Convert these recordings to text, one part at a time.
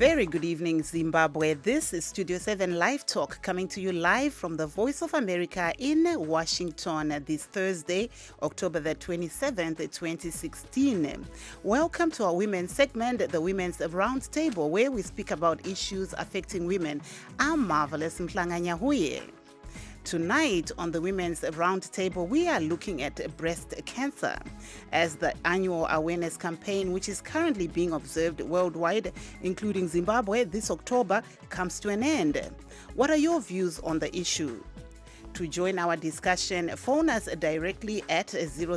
very good evening, Zimbabwe. This is Studio 7 Live Talk coming to you live from the Voice of America in Washington this Thursday, October the 27th, 2016. Welcome to our women's segment, the Women's Roundtable, where we speak about issues affecting women. I'm Marvelous Mhlanga Nyahuye. Tonight on the Women's Roundtable, we are looking at breast cancer as the annual awareness campaign, which is currently being observed worldwide, including Zimbabwe, this October, comes to an end. What are your views on the issue? To join our discussion, phone us directly at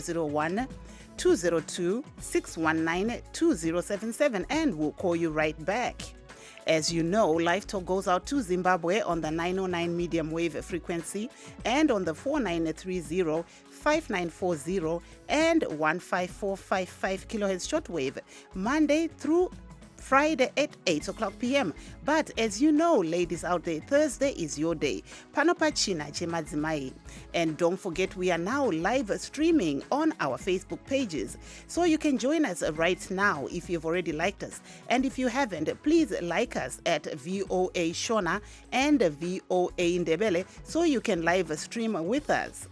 001-202-619-2077 and we'll call you right back. As you know, Live Talk goes out to Zimbabwe on the 909 medium wave frequency and on the 4930, 5940 and 15455 kilohertz shortwave, Monday through Friday at 8 o'clock p.m. But as you know, ladies out there, Thursday is your day. Panopachina Chemadzimai. And don't forget, we are now live streaming on our Facebook pages. So you can join us right now if you've already liked us. And if you haven't, please like us at VOA Shona and VOA Ndebele so you can live stream with us.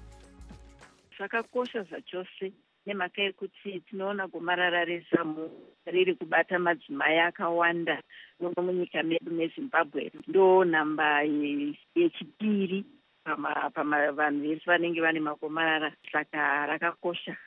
nemhaka yekuti tinoona gomarara rezamu riri kubata madzimai akawanda muno munyika medu meZimbabwe. Ndo nhamba yechipiri vanhu vese vanenge vane magomarara, saka rakakosha.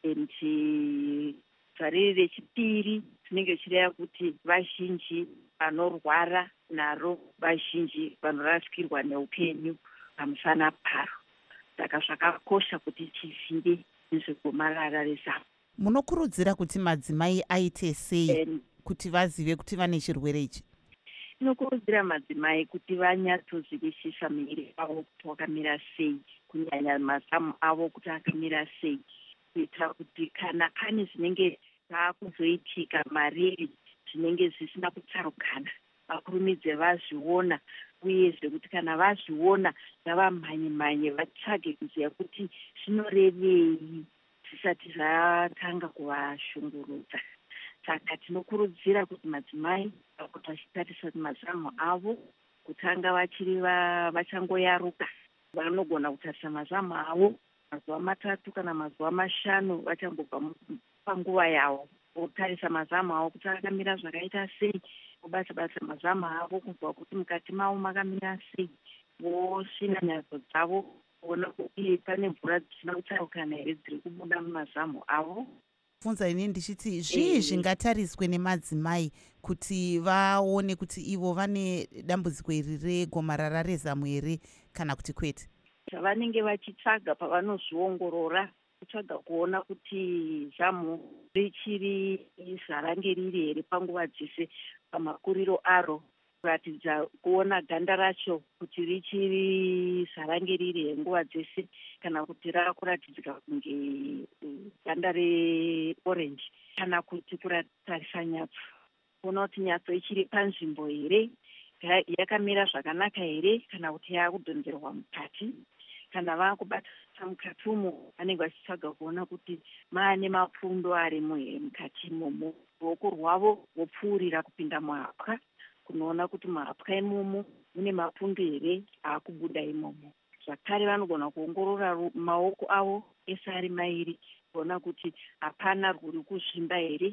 Riri rechipiri tinenge tichireva kuti vazhinji vanorwara naro, vazhinji vanorasikirwa neupenyu pamusana paro. Saka zvakakosha kuti tizive nezvegomarara rezamu. Munokurudzira kuti madzimai aite sei kuti vazive kuti vane chirwere ichi? Tinokurudzira madzimai kuti vanyatsozivisisa muviri wavo kuti wakamira sei, kunyanya mazamu avo kuti akamira sei, kuitira kuti kana pane zvinenge zvaakuzoitika mariri zvinenge zvisina kutsarukana, vakurumidze vazviona, uyezve kuti kana vazviona ngavamhanye-mhanye vatsvage kuziva kuti zvinorevei zvisati zvatanga kuvashungurudza. Saka tinokurudzira kuti madzimai kuti vachitarisa mazamu avo kutanga vachangoyaruka, vanogona kutarisa mazamu avo mazuva 3 kana mazuva 5 vachangobva panguva yavo, votarisa mazamu avo kuti akamira zvakaita sei, vobata-bata mazamu avo kunzwa kuti mukati mavo makamira sei, vosvina nyadzo dzavo kuona kuti pane mvura dzisina kutsarukana here dziri kubuda mumazamu avo. Funza ini ndichiti zvii zvingatariswe nemadzimai kuti vaone kuti ivo vane dambudziko iri regomarara rezamu here kana kuti kwete? Zvavanenge vachitsvaga pavanozviongorora, kutsvaga kuona kuti zamu richiri zvarange riri here panguva dzese pamakuriro aro, kuratidza kuona ganda racho kuti richiri zvarange riri here nguva dzese kana kuti rakuratidzika kunge ganda reorenji, kana kuti kutarisa nyatso kuona kuti nyatso ichiri panzvimbo here, yakamira zvakanaka here kana kuti yaakudhonzerwa mukati. Kana vaakubata mukati umo vanenge vachitsvaga kuona kuti maane mapfundo arimo here mukati imomo. Ruoko rwavo vopfuurira kupinda muhapwa kunoona kuti muhapwa imomo mune mapfundo here aakubuda imomo. Zvakare vanogona kuongorora maoko avo ese ari mairi kuona kuti hapana rwuri kuzvimba here.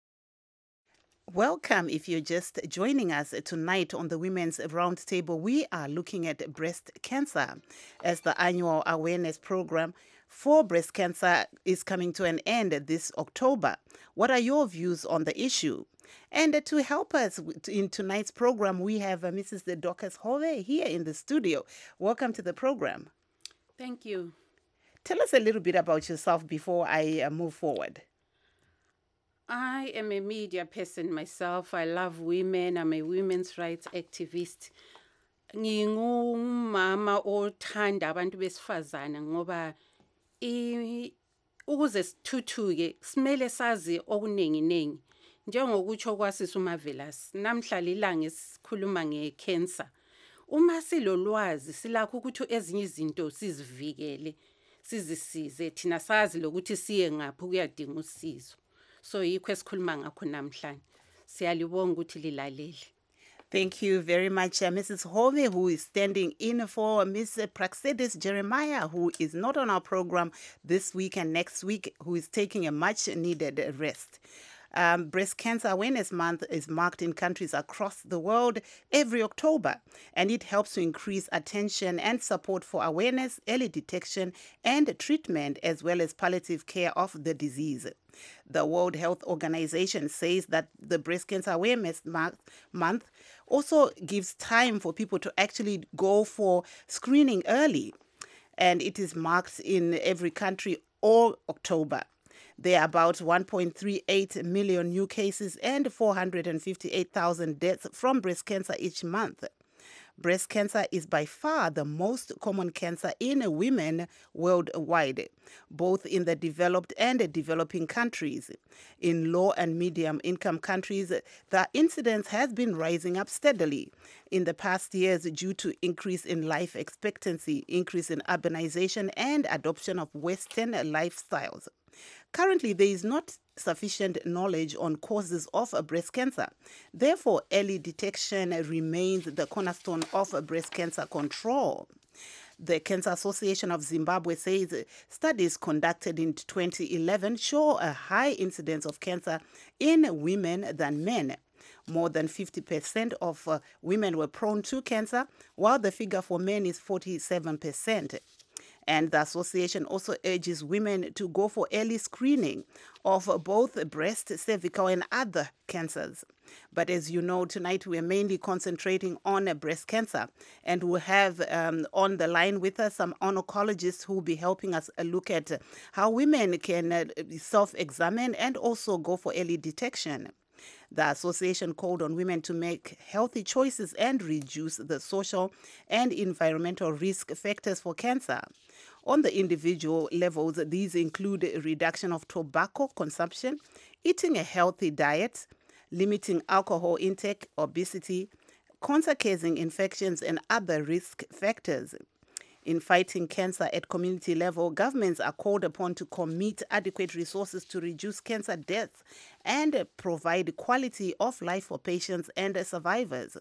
Welcome if you're just joining us tonight on the Women's Roundtable. We are looking at breast cancer as the annual awareness program for breast cancer is coming to an end this October. What are your views on the issue? And to help us in tonight's program, we have Mrs. Dorcas Hove here in the studio. Welcome to the program. Thank you. Tell us a little bit about yourself before I move forward. I am a media person myself. I love women. I'm a women's rights activist. Ngingumama othanda abantu besifazana ngoba ukuze sithuthuke simele sazi okuningi. Njengokutsho kwasisi uMavelas, namhla lilanga esikhuluma ngecancer. Uma silolwazi silakho ukuthi ezinye izinto sizivikele, sizisize thina sazi lokuthi siye ngaphi kuyadinga usizo. So yikho esikhuluma ngakho namhlanje. Siyalibonga ukuthi lilalele. Thank you very much, Mrs. Hove, who is standing in for Ms. Praxedis Jeremiah, who is not on our program this week and next week, who is taking a much-needed rest. Breast Cancer Awareness Month is marked in countries across the world every October, and it helps to increase attention and support for awareness, early detection, and treatment, as well as palliative care of the disease. The World Health Organization says that the Breast Cancer Awareness Month also gives time for people to actually go for screening early, and it is marked in every country all October. There are about 1.38 million new cases and 458,000 deaths from breast cancer each month. Breast cancer is by far the most common cancer in women worldwide, both in the developed and developing countries. In low and medium income countries, the incidence has been rising up steadily in the past years due to increase in life expectancy, increase in urbanization, and adoption of Western lifestyles. Currently, there is not sufficient knowledge on causes of breast cancer. Therefore, early detection remains the cornerstone of breast cancer control. The Cancer Association of Zimbabwe says studies conducted in 2011 show a high incidence of cancer in women than men. More than 50% of women were prone to cancer, while the figure for men is 47%. And the association also urges women to go for early screening of both breast, cervical, and other cancers. But as you know, tonight we are mainly concentrating on breast cancer. And we'll have on the line with us some oncologists who will be helping us look at how women can self-examine and also go for early detection. The association called on women to make healthy choices and reduce the social and environmental risk factors for cancer. On the individual levels, these include a reduction of tobacco consumption, eating a healthy diet, limiting alcohol intake, obesity, cancer-causing infections, and other risk factors. In fighting cancer at community level, governments are called upon to commit adequate resources to reduce cancer deaths and provide quality of life for patients and survivors.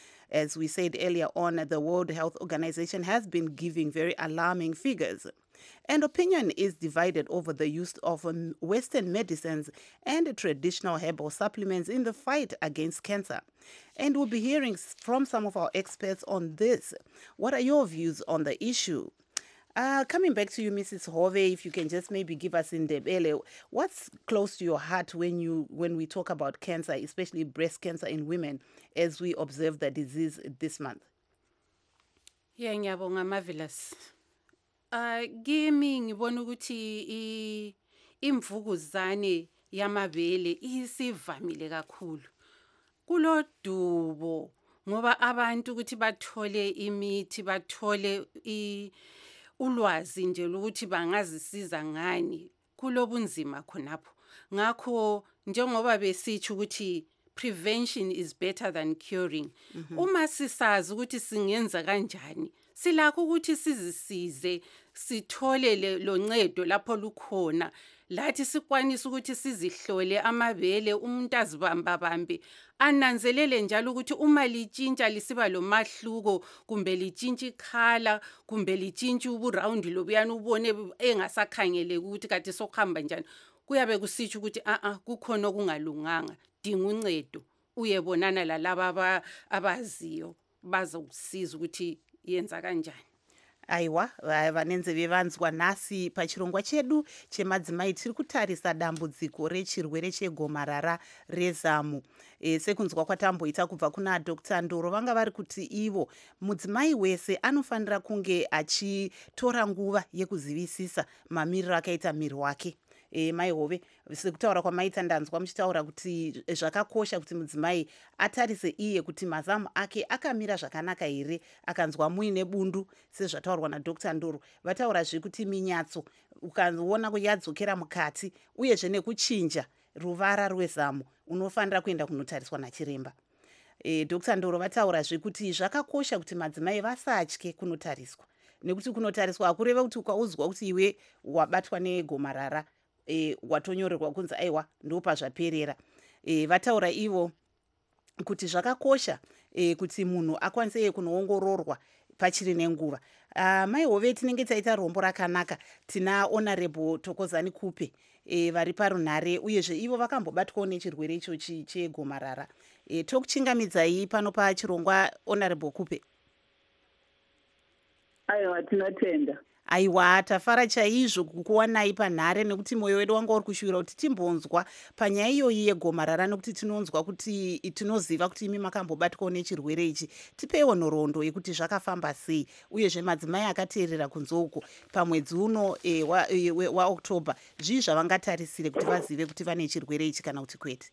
As we said earlier on, the World Health Organization has been giving very alarming figures. And opinion is divided over the use of Western medicines and traditional herbal supplements in the fight against cancer. And we'll be hearing from some of our experts on this. What are your views on the issue? Coming back to you, Mrs. Hove, if you can just maybe give us in Ndebele, what's close to your heart when we talk about cancer, especially breast cancer in women, as we observe the disease this month? Yeah, ngiyabonga Marvelous. Kimi ngibona ukuthi imvukuzane yamabele isivamile kakhulu. Kulodubo ngoba abantu ukuthi bathole imithi, bathole ulwazi nje ukuthi bangazisiza ngani kulobunzima khonapho. Ngakho njengoba besitsho ukuthi prevention is better than curing. Uma sisazi ukuthi singenza kanjani, silakho ukuthi sizisize, sithole lo ncedo lapho lukhona. Lathi sikwanisa ukuthi sizihlole amabele, umuntu azibamba bambe, ananzelele njalo ukuthi uma litshintsha lisiba lo mahluko, kumbe litshintsha ikhala, kumbe litshintsha uburound lobuyana ubone engasakhangele ukuthi kade sokuhamba njani, kuyabe kusitsho ukuthi kukhona okungalunganga, dinga uncedo, uyebonana lalaba abaziyo bazokusiza ukuthi yenza kanjani. Aiwa, vanenze vevanzwa nasi pachirongwa chedu chemadzimai tiri kutarisa dambudziko rechirwere chegomarara rezamu. Sekunzwa kwatamboita kubva kuna Dr. Ndoro, vanga vari kuti ivo mudzimai wese anofanira kunge achitora nguva yekuzivisisa mamiriro akaita miri wake. Mai Hove, sekutaura kwamaita ndanzwa muchitaura kuti zvakakosha kuti mudzimai atarise iye kuti mazamu ake akamira zvakanaka here, akanzwa muine bundu sezvataurwa naDr. Ndoro. Vataurazve kuti minyatso ukaona yadzokera mukati uyezve nekuchinja ruvara rwezamu unofanira kuenda kunotariswa nachiremba. Dr. Ndoro vataurazve kuti zvakakosha kuti madzimai vasatye kunotariswa, nekuti kunotariswa hakureva kuti ukauzwa kuti iwe wabatwa negomarara watonyorerwa kunzi aiwa ndopa zvaperera. vataura ivo kuti zvakakosha kuti munhu akwanise kunoongororwa pachiri nenguva. Mai Hove, tinenge taita rombo rakanaka. Tina Honorable Thokozani Kupe vari parunhare, uyezve ivo vakambobatwawo nechirwere ichochi chegomarara. Tokuchingamidzai pano pachirongwa, Honorable Kupe. Aiwa, tinotenda. Aiwa, tafara chaizvo kukuwanai panhare, nekuti mwoyo wedu wanga uri kushuvira kuti timbonzwa panyaya iyoyi yegomarara, nekuti tinonzwa kuti tinoziva kuti imi makambobatwawo nechirwere ichi. Tipeiwo nhoroondo yekuti zvakafamba sei, uyezve madzimai akateerera kunze uko pamwedzi uno waOctober, zvii zvavangatarisire kuti vazive kuti vane chirwere ichi kana kuti kwete?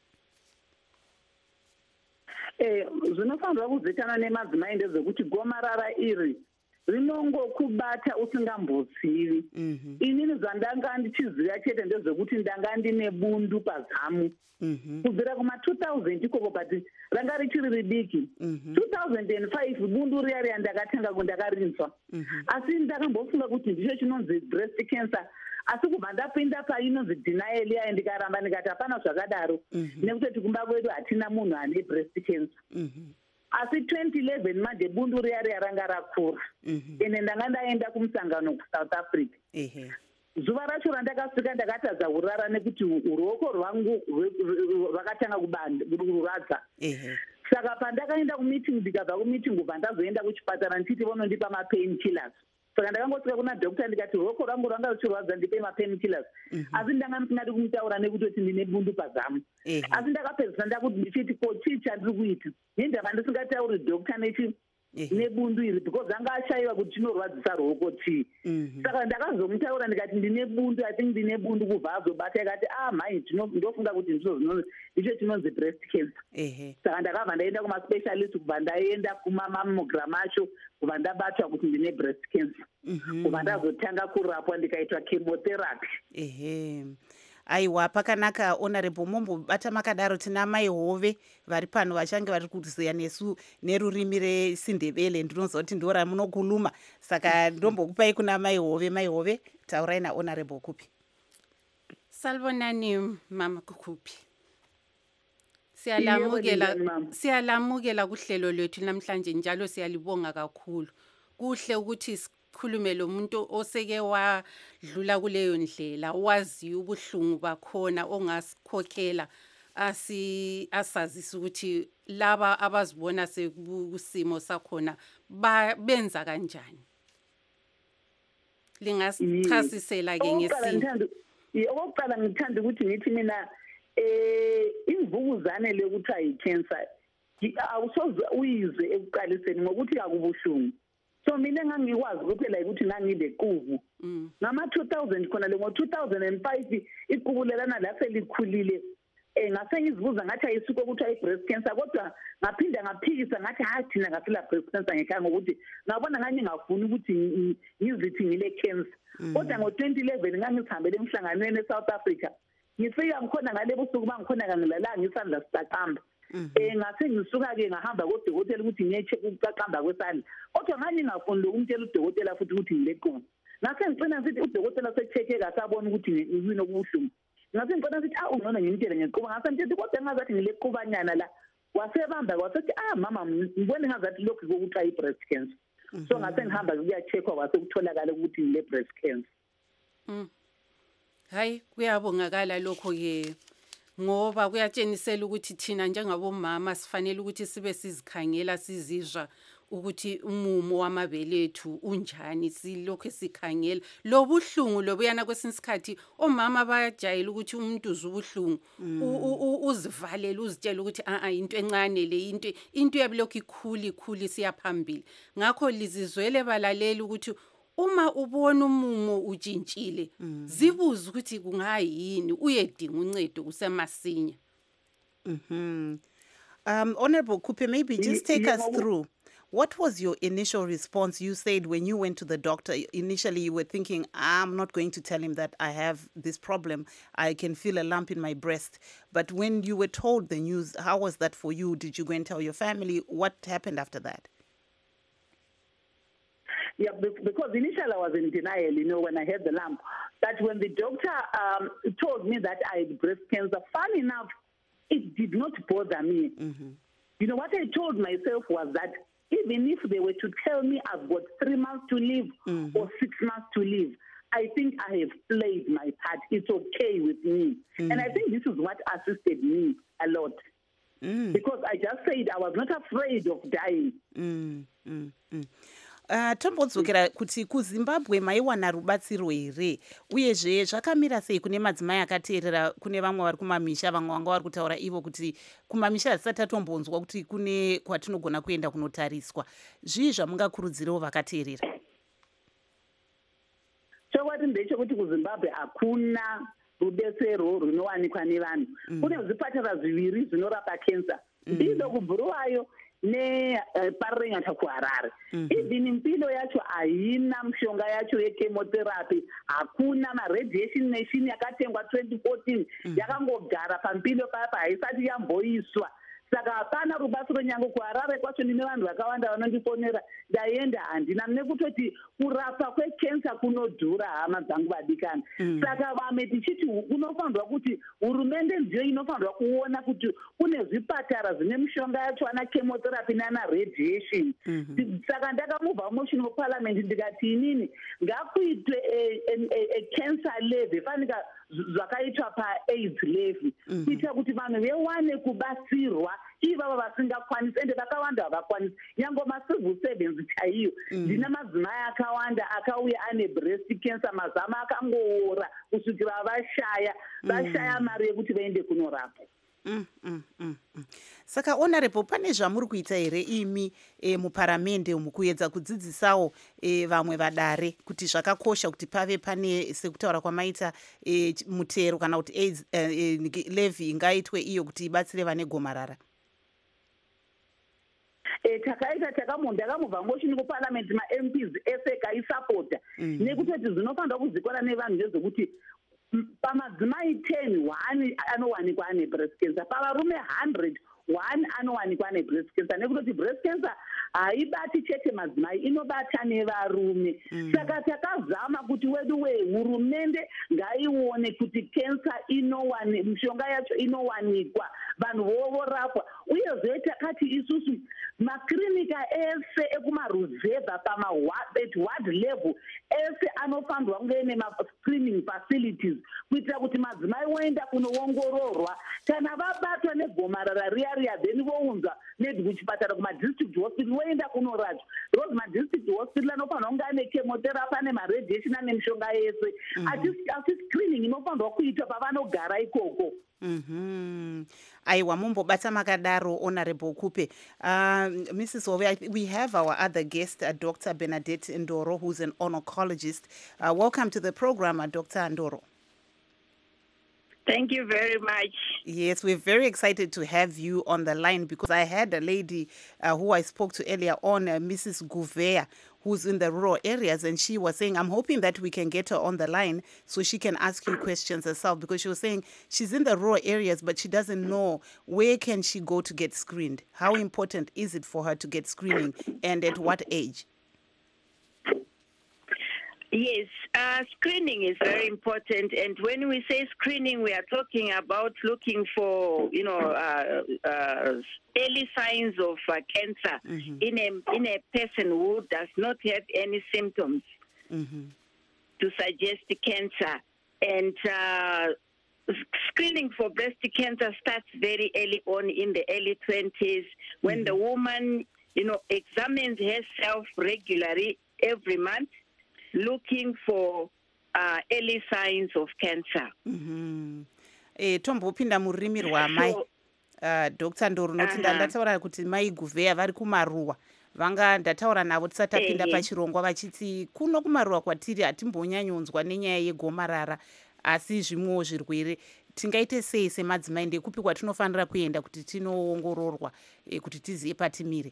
Zvinofanirwa kuzikanwa nemadzimai ndezvekuti gomarara iri rinongokubata usingambozivi. Inini zvandanga ndichiziva chete ndezvekuti ndanga ndine bundu pazamu. Kubvira kuma2000 ikoko, but ranga richiri ridiki. 2005 bundu riya riya ndakarinzwa. Asi ndakambofunga kuti ndicho chinonzi breast cancer. Asi kubva ndapinda painonzi denial yaye ndikaramba ndikati hapana zvakadaro, nekuti kumba kwedu hatina munhu ane breast cancer. Asi 2011 manje bundu riya riya ranga rakura, ene ndanga ndaenda kumusangano kuSouth Africa. Zuva racho randakasvika ndakatadza kurara nekuti ruoko rwangu rwakatanga kurwadza. Saka pandakaenda kumeeting, ndikabva kumeeting kubva ndazoenda kuchipatara ndichiti vonondipa mapain killers. Saka ndakangosvika kuna dhokta ndikati ruoko rwangu rwanga ruchirwadza, ndipe mapain killers. Asi ndanga ndisingadi kumutaura nekutoti ndine bundu pazamu. Asi ndakapedzisa ndakuti ndichiti ko chii chandiri kuita, nendava ndisingatauri dhokta nebundu iri, because anga ashayiwa kuti chinorwadzisa ruoko chii. Saka ndakazomutaura ndikati ndine bundu, I think ndine bundu, kubva azobata akati mhai ndofunga kuti ndicho chinonzi breast cancer. Saka ndakabva ndaenda kumaspecialist, kubva ndaenda kumamammogram acho, kubva ndabatwa kuti ndine breast cancer. Kubva ndazotanga kurapwa ndikaitwa chemotherapy. Aiwa, pakanaka Honorable, mombobata makadaro. Tina Mai Hove vari pano vachange vari kuziya nesu nerurimi reSindebele. Ndinoziva kuti ndora munokuluma, saka ndombokupai kuna Mai Hove. Mai Hove, taurai naHonorable Kupe. Salibonani Mama Kukupi. Siyalamukela kuhlelo lwethu namhlanje, njalo siyalibonga kakhulu. Kuhle ukuthi sikhulume lo muntu oseke wadlula kuleyo ndlela, wazi ubuhlungu bakhona, ongasikhokhela asazisa ukuthi laba abazibona sekusimo sakhona benza kanjani. Lingasichasisela ke ngesimo. Okokuqala ngithanda ukuthi ngithi mina imvukuzane le kuthiwa yi-cancer awusoze uyizwe ekuqaliseni ngokuthi akubuhlungu. So mina ngangikwazi kuphela ukuthi ngangilequbu. Ngama-2000 khona le ngo-2005 iqubu lelana laselikhulile. Ngase ngizibuza ngathi ayisuko kuthiwa i-breast cancer, kodwa ngaphinda ngaphikisa ngathi hayi thina ngasila breast cancer ngekhaya, ngokuthi ngabona ngani ngafuni ukuthi ngizithi ngile cancer. Kodwa ngo-2011 ngangisihambele emhlanganweni eSouth Africa, ngifika ngikhona ngale busuku bangikhona kangilalanga ngisandla sicaqamba. Ngase ngisuka-ke ngahamba kodokotela ukuthi ngiye-check ukucaqamba kwesandla, kodwa ngangingafuni lokumtshela udokotela futhi ukuthi ngilequbu. Ngase ngicina ngithi udokotela se-check-e kasabona ukuthi ngiyini okubuhlungu. Ngase ngicina ngithi ungcono ngimtshele ngequbu. Ngase ngithi kodwa ngazathi ngilequbanyana la, wasebamba wasethi mama ngibone ngazathi lokhu kokuthiwa i-breast cancer. So ngase ngihamba kuya-check-wa, kwase kutholakala ukuthi ngile-breast cancer. Hayi, kuyabongakala lokho-ke, ngoba kuyatshenisela ukuthi thina njengabomama sifanele ukuthi sibe sizikhangela, sizizwa ukuthi umumo wamabele ethu unjani, silokho sikhangela lo buhlungu lobuyana. Kwesinye isikhathi omama bayajayela ukuthi umuntu uzwa ubuhlungu uzivalele, uzitshela ukuthi into encane le, into yabilokhu ikhuli siyaphambili. Ngakho lizizwele balaleli ukuthi uma ubona umumo utshintshile, zibuze ukuthi kungayini, uyedinga uncedo kusemasinya. Honorable Kupe, maybe just take us through. What was your initial response? You said when you went to the doctor, initially you were thinking, I'm not going to tell him that I have this problem. I can feel a lump in my breast. But when you were told the news, how was that for you? Did you go and tell your family? What happened after that? Yeah, because initially I was in denial, when I had the lump. But when the doctor told me that I had breast cancer, funny enough, it did not bother me. You know, what I told myself was that even if they were to tell me I've got 3 months to live or 6 months to live, I think I have played my part. It's okay with me. And I think this is what assisted me a lot. Because I just said I was not afraid of dying. Tombodzokera kuti kuZimbabwe maiwana rubatsiro here uyezve zvakamira sei kune madzimai akateerera kune vamwe vari kumamisha vamwe vanga vari kutaura ivo kuti kumamisha hatisati tatombonzwa kuti kune kwatinogona kuenda kunotariswa. Zvii zvamungakurudzirawo vakateerera? Chokwadi ndechekuti kuZimbabwe hakuna rudetsero runowanikwa nevanhu. Kune zvipatara zviviri zvinorapa kensa, Mpido kuBhuluwayo neParengatta kuHarare. Even Mpido yacho haina mishonga yacho yechemotherapy, hakuna maradiation machine yakatengwa 2014 yakangogara paMpido papa haisati yamboiswa. Saka hapana rubatsiro nyange kuHarare kwacho ndine vanhu vakawanda vanondifonera ndaenda handina nekutoti kurapa kwekensa kunodhura hama dzangu vadikana. Saka vamwe tichiti unofanirwa kuti hurumende ndiyo inofanirwa kuona kuti kune zvipatara zvine mishonga yacho ana chemotherapy nana radiation. Saka ndakamubva motion muparliament ndikati inini ngakuitwe cancer levy fanika zvakaitwa paAIDS levy kuitira kuti vanhu vewane kubatsirwa ivava vasingakwanisi ende vakawanda havakwanisi. Nyange macivil servants chaiyo ndine madzimai akawanda akauya ane breast cancer mazama akangoora kusvikira vashaya mari yekuti vaende kunorapwa. Saka honorable, pane zvamuri kuita here imi muparamende mukuedza kudzidzisawo vamwe vadare kuti zvakakosha kuti pave pane sekutaura kwamaita mutero kana kuti AIDS levy ingaitwe iyo kuti ibatsire vane gomarara? Takamubva motion kuparliament maMPs ese kaisapota nekutoti zvinofanirwa kuzikora nevanhu ndezvekuti pamadzimai 10 1 anowanikwa ane breast cancer, pavarume 100 1 anowanikwa ane breast cancer, nekutoti breast cancer haibati chete madzimai inobata nevarume. Saka takazama kuti wedu hurumende ngaione kuti cancer mishonga yacho inowanikwa vanhu vorapwa. Uyezve takati isusu maklinika ese ekumaruzevha ward level ese anofanirwa kunge nema-screening facilities kuitira kuti madzimai voenda kunoongororwa kana vabatwa negomarara riya then vounzwa maybe kuchipatara kumadistrict hospital voenda kunoradzwa. Because madistrict hospital anofanirwa kunge ane chemotherapy ane maradiation ane mishonga yese. Asi screening inofanirwa kuitwa pavanogara ikoko. Aiwa, mumbobata makadaro Honorable Kupe. Mrs. Hove, we have our other guest, Dr. Bernadette Ndoro, who's an oncologist. Welcome to the program, Dr. Ndoro. Thank you very much. Yes, we're very excited to have you on the line because I had a lady who I spoke to earlier on, Mrs. Gouveia, who's in the rural areas, and she was saying, I'm hoping that we can get her on the line so she can ask you questions herself, because she was saying she's in the rural areas, but she doesn't know where can she go to get screened. How important is it for her to get screening, and at what age? Yes, screening is very important, and when we say screening, we are talking about looking for, early signs of cancer in a person who does not have any symptoms to suggest cancer. And screening for breast cancer starts very early on in the early 20s when the woman, examines herself regularly every month, looking for early signs of cancer. Tombopinda murimi rwamai Dr. Ndoro noti ndataura kuti mai Gouveia vari kumaruwa vanga ndataura navo tisati tapinda pachirongwa vachiti kuno kumaruwa kwatiri hatimbonyanyonzwa nenyaya yegomarara asi zvimwewo zvirwere. Tingaite sei semadzimai, ndekupi kwatinofanira kuenda kuti tinoongororwa kuti tizive patimire?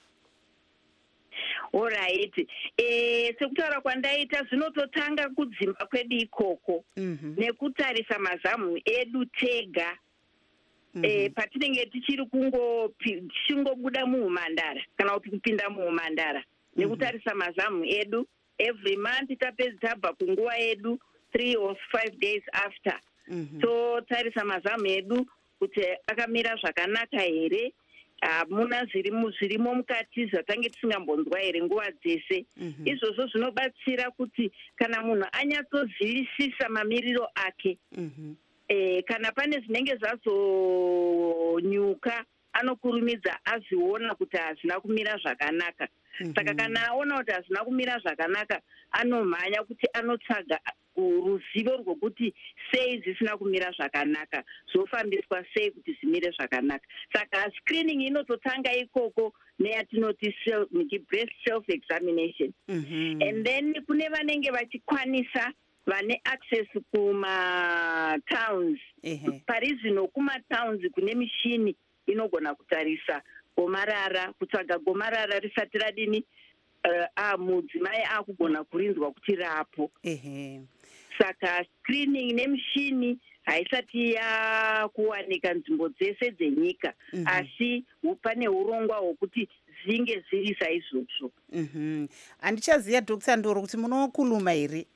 Alright. Sekutaura kwandaita zvinototanga kudzimba kwedu ikoko nekutarisa mazamu edu tega patinenge tichingobuda muumhandara kana kuti kupinda muumhandara nekutarisa mazamu edu every month tapedza tabva kunguva yedu 3 or 5 days after. So tarisa mazamu edu kuti akamira zvakanaka here, hamuna zvirimo mukati zvatange tisingambonzwa here nguva dzese. Izvozvo zvinobatsira kuti kana munhu anyatsozivisisa mamiriro ake, kana pane zvinenge zvazonyuka anokurumidza azviona kuti hazvina kumira zvakanaka. Saka kana aona kuti hazvina kumira zvakanaka, anomhanya kuti anotsvaga ruzivo rwokuti sei zvisina kumira zvakanaka, zvofambiswa sei kuti zvimire zvakanaka. Saka screening inototanga ikoko neyatinoti breast self examination. And then kune vanenge vachikwanisa vane access kuma-towns. Pari zvino kuma-towns kune mishini inogona kutarisa gomarara, kutsvaga gomarara risati radini, mudzimai akugona kurinzwa kuti rapo. Saka screening nemishini haisati yakuwanika nzvimbo dzese dzenyika, asi pane urongwa hwokuti zvinge zviri saizvozvo. Handichaziva Dr. Ndoro kuti munokuluma here?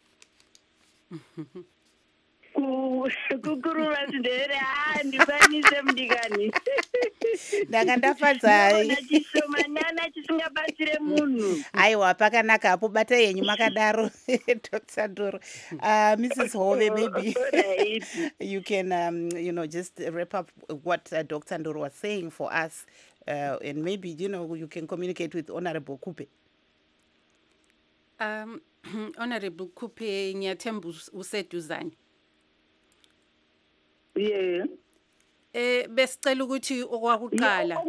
Kukuruma zindevere handikwanise mudikani. Ndanga ndafadza chishomanana chisingabatsire munhu. Aiwa, pakanaka hapo, batai yenyu makadaro. Dr. Ndoro. Mrs. Hove, maybe you can just wrap up what Dr. Ndoro was saying for us, and maybe you can communicate with Honorable Kupe. Honorable Kupe, ngiyathemba useduzane. Yeah. Besicela ukuthi okwakuqala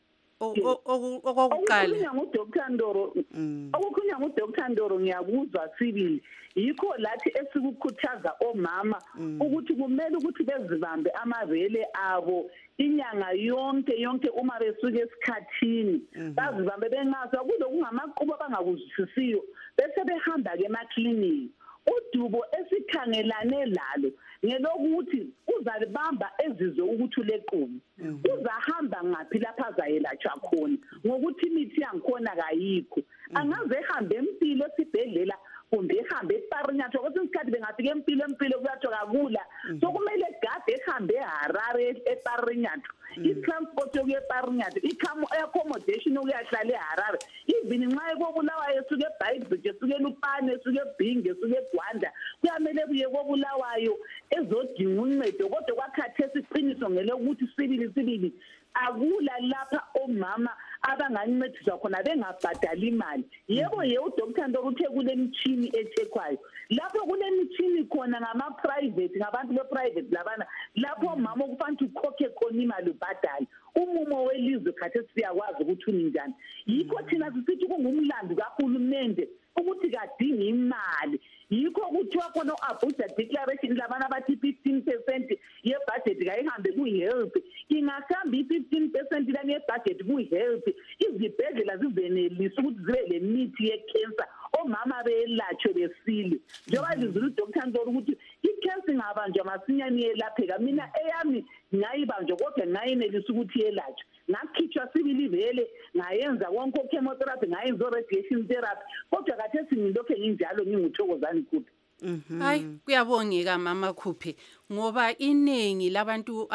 okukhulunywa nguDr. Ndoro, okukhulunywa nguDr. Ndoro ngiyakuzwa sibili. Yikho lathi esikukhuthaza omama ukuthi kumele ukuthi bezibambe amabele abo inyanga yonke uma besuke esikhathini, bazibambe bengazi kulo kungamaqhubu abangakuzwisisiyo, bese behamba ke emakliniki. Udubo esikhangelane lalo ngelokuthi uzalibamba ezizwe ukuthi uleqhubu, uzahamba ngaphi lapha azayelatshwa khona ngokuthi imithi yangikhona kayikho. Angaze ehambe empilo esibhedlela kumbe ehambe eParinyatho, kwesinye isikhathi bengafika empilo kuyathiwa kakula, so kumele gade ehambe eHarare eParinyatho, i-transport yokuya eParinyatho, i-accommodation yokuyahlala eHarare, even nxa ekobulawayo esuke eBhayibhiji, esuke eLupane, esuke eBhinga, esuke eGwanda, kuyamele kuye kobulawayo ezodinga uncedo. Kodwa kwakhathesi iqiniso ngelokuthi sibili akula lapha omama abangancediswa khona bengabhadali imali. Yebo uDr. Ndoro uthe kulemitshini ethekwayo, lapho kulemitshini khona ngama-private, ngabantu be-private labana, lapho omama okufanele ukhokhe khona imali ubhadale. Umumo welizwe khathesi siyakwazi ukuthi uninjani. Yikho thina sisithi kungumlando kahulumende ukuthi kadingi imali. Yikho kuthiwa khona u-Abuja Declaration labana bathi 15% yebudget kayihambe ku-health. Ingahamba i-15% lani yebudget ku-health, izibhedlela zizenelisa ukuthi zibe le mithi ye-cancer, omama beyelatshwe besile. Njengoba lizulu uDr. Ndoro ukuthi i-cancer ingabanjwa masinyane iyelapheka. Mina eyami ngayibanjwa kodwa ngayenelisa ukuthi yelatshwe. Ngakhitshwa sibili vele, ngayenza konke o-chemotherapy, ngayenza o-radiation therapy, kodwa khathesi ngilokhe nginjalo nginguthokozani Kupe. Hayi, kuyabongeka mama Kupe, ngoba iningi labantu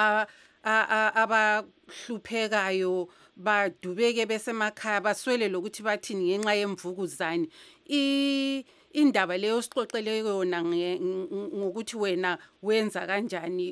abahluphekayo badubeke besemakhaya baswele lokuthi bathini ngenxa yemvukuzane. Indaba leyo sixoxele yona ngokuthi wena wenza kanjani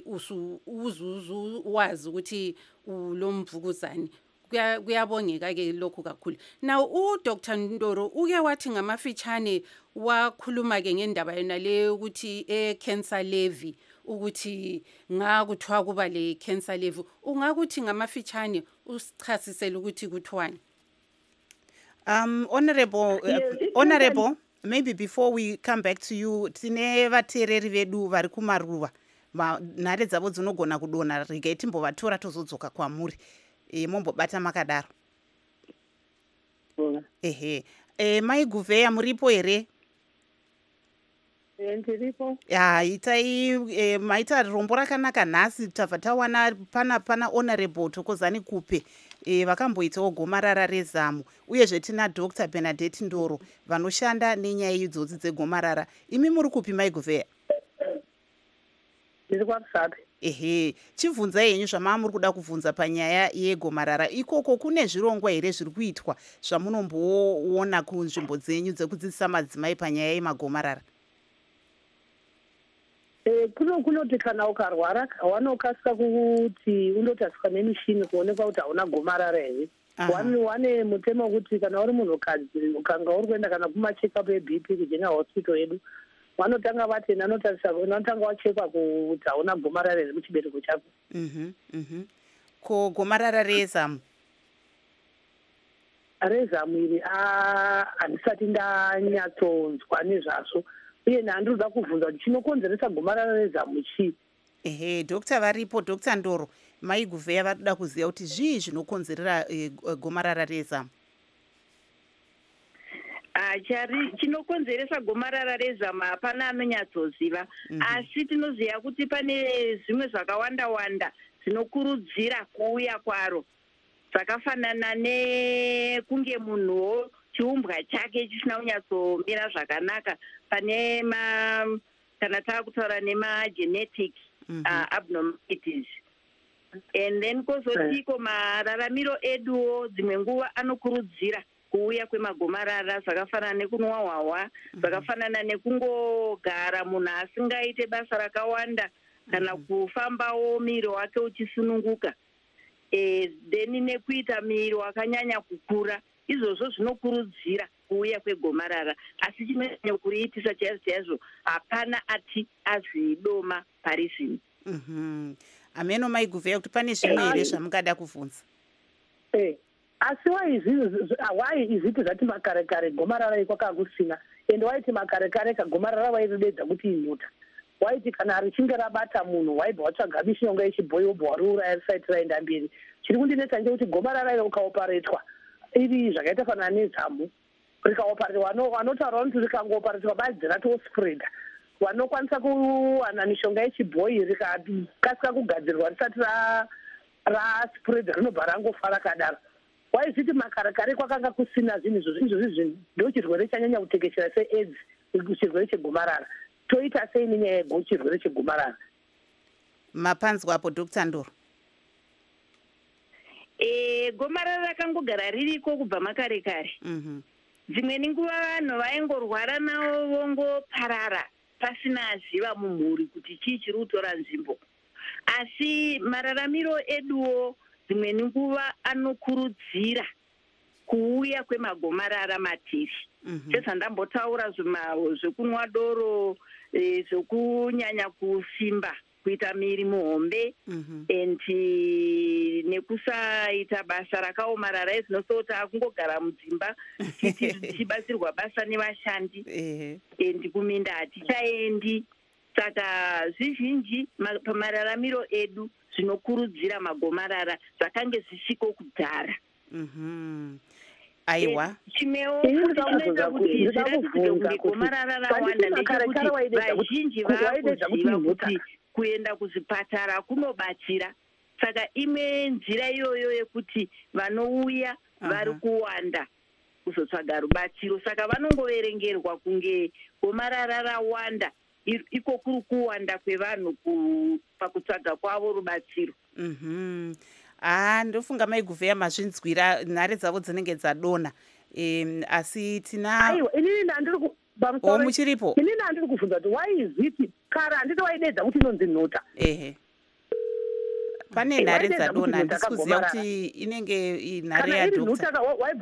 wazi ukuthi ulomvukuzane. Kuyabongeka ke lokho kakhulu. Now uDr. Ndoro uke wathi ngamafitshane wakhuluma ke ngendaba yona leyo ukuthi cancer levy, ukuthi ngakuthiwa kuba le cancer levy. Ungakuthi ngamafitshane usichasisele ukuthi kuthiwani? Honorable, maybe before we come back to you, tine vateereri vedu vari kumaruva, nhare dzavo dzinogona kudonha, regai timbovatora tozodzoka kwamuri. Mombobata makadaro. Ehe. Mai Gouveia muripo here? Ndiripo. Itai maita rombo rakanaka nhasi tabva tawana pana Honorable Thokozani Kupe vakamboitawo gomarara rezamu, uyezve tina Dr. Bernadette Ndoro vanoshanda nenyaya idzodzi dzegomarara. Imi muri kupi Mai Gouveia? ndiri kwakusapi. Ehe, chibvunzai henyu zvamava muri kuda kubvunza panyaya yegomarara. Ikoko kune zvirongwa here zviri kuitwa zvamunomboona kunzvimbo dzenyu dzekudzidzisa madzimai panyaya yemagomarara? Kunoti kana ukarwara wanokasika kuti undotariswa nemishini kuonekwa kuti hauna gomarara here. Wane mutemo wekuti kana uri munhukadzi ukanga uri kuenda kana kumachekapu eBP kujenga hospital yedu, vanotanga vatenda anotarisa unotanga wachekwa kuti hauna gomarara here muchibereko chako. Ko gomarara rezamu? Rezamu iri handisati ndanyatsonzwa nezvazvo, uye nhandinoda kubvunza kuti chinokonzeresa gomarara rezamu chii? Ehe, dokta varipo, Dr. Ndoro, maiguvheya vanoda kuziva kuti zvii zvinokonzerera gomarara rezamu. Chinokonzeresa gomarara rezamu hapana anonyatsoziva, asi tinoziva kuti pane zvimwe zvakawanda-wanda zvinokurudzira kuuya kwaro, zvakafanana nekunge munhuwo chiumbwa chake chisina kunyatsomira zvakanaka, pane kana taakutaura nemagenetic abnormalities. And then kozotiko mararamiro eduwo dzimwe nguva anokurudzira kuuya kwemagomarara, zvakafanana nekunwa hwahwa, zvakafanana nekungogara munhu asingaite basa rakawanda kana kufambawo miri wake uchisununguka, then nekuita miri wakanyanya kukura. Izvozvo zvinokurudzira kuuya kwegomarara, asi chinonyanya kuriitisa chaizvo hapana ati azvidoma pari zvino. Ameno maiguvheya kuti pane zvimwe here zvamungada kubvunza? Asi wai izviti zvati makare-kare gomarara kwakakusina, ende waiti makare-kare kagomarara wairidedza kuti inhuta. Waiti kana richinge rabata munhu waibva watsvaga mishonga yechibhoyi wobva wariuraya risati raenda mberi. Chiri kundinetsa ngekuti gomarara iro ukaoparetwa iri zvakaita fanana nezamu, rikaoparetwa vanotaura kuti rikangoparetwa badzi ratospreda, vanokwanisa kuwana mishonga yechibhoyi rikakasika kugadzirwa risati raspreda rinobva rangofa rakadaro. Waizviti makare-kare kwakanga kusina zvinhu izvozvi ndo chirwere chanyanya kutekeshera seAIDS, chirwere chegomarara. Toita sei nenyaya yechirwere chegomarara? Mapanzwapo Dr. Ndoro. Gomarara rakangogara ririko kubva makare-kare. Dzimweni nguva vanhu vaingorwara navo vongoparara pasina ziva mumhuri kuti chii chiri kutora nzvimbo. Asi mararamiro eduwo dzimweni nguva anokurudzira kuuya kwemagomarara matiri. Sezvandambotaura zvekunwa doro, zvekunyanya kusimba, kuita miri muhombe, nekusaita basa rakaomarara zvinosota kungogara mudzimba tichibatsirwa basa nevashandi, kuminda hatichaendi. Saka zvizhinji pamararamiro edu zvinokurudzira magomarara zvakange zvisiko kudhara. Aiwa. Chimwewo chinoita kuti zviratidzike kunge gomarara rawanda ndechekuti vazhinji vakuziva kuti kuenda kuzvipatara kunobatsira. Saka imwe nzira iyoyo yekuti vanouya vari kuwanda kuzotsvaga rubatsiro. Saka vanongoverengerwa kunge gomarara rawanda, iko kuri kuwanda kwevanhu pakutsvaga kwavo rubatsiro. Ndofunga maiguvheya mazvinzwira, nhare dzavo dzinenge dzadonha. Asi tina muchiripo. Inini handiri kubvunza kuti waizviti kare handiti waidedza kuti inonzi nhota. Pane nhare dzadonha, handisi kuziva kuti inenge nhare yadokta.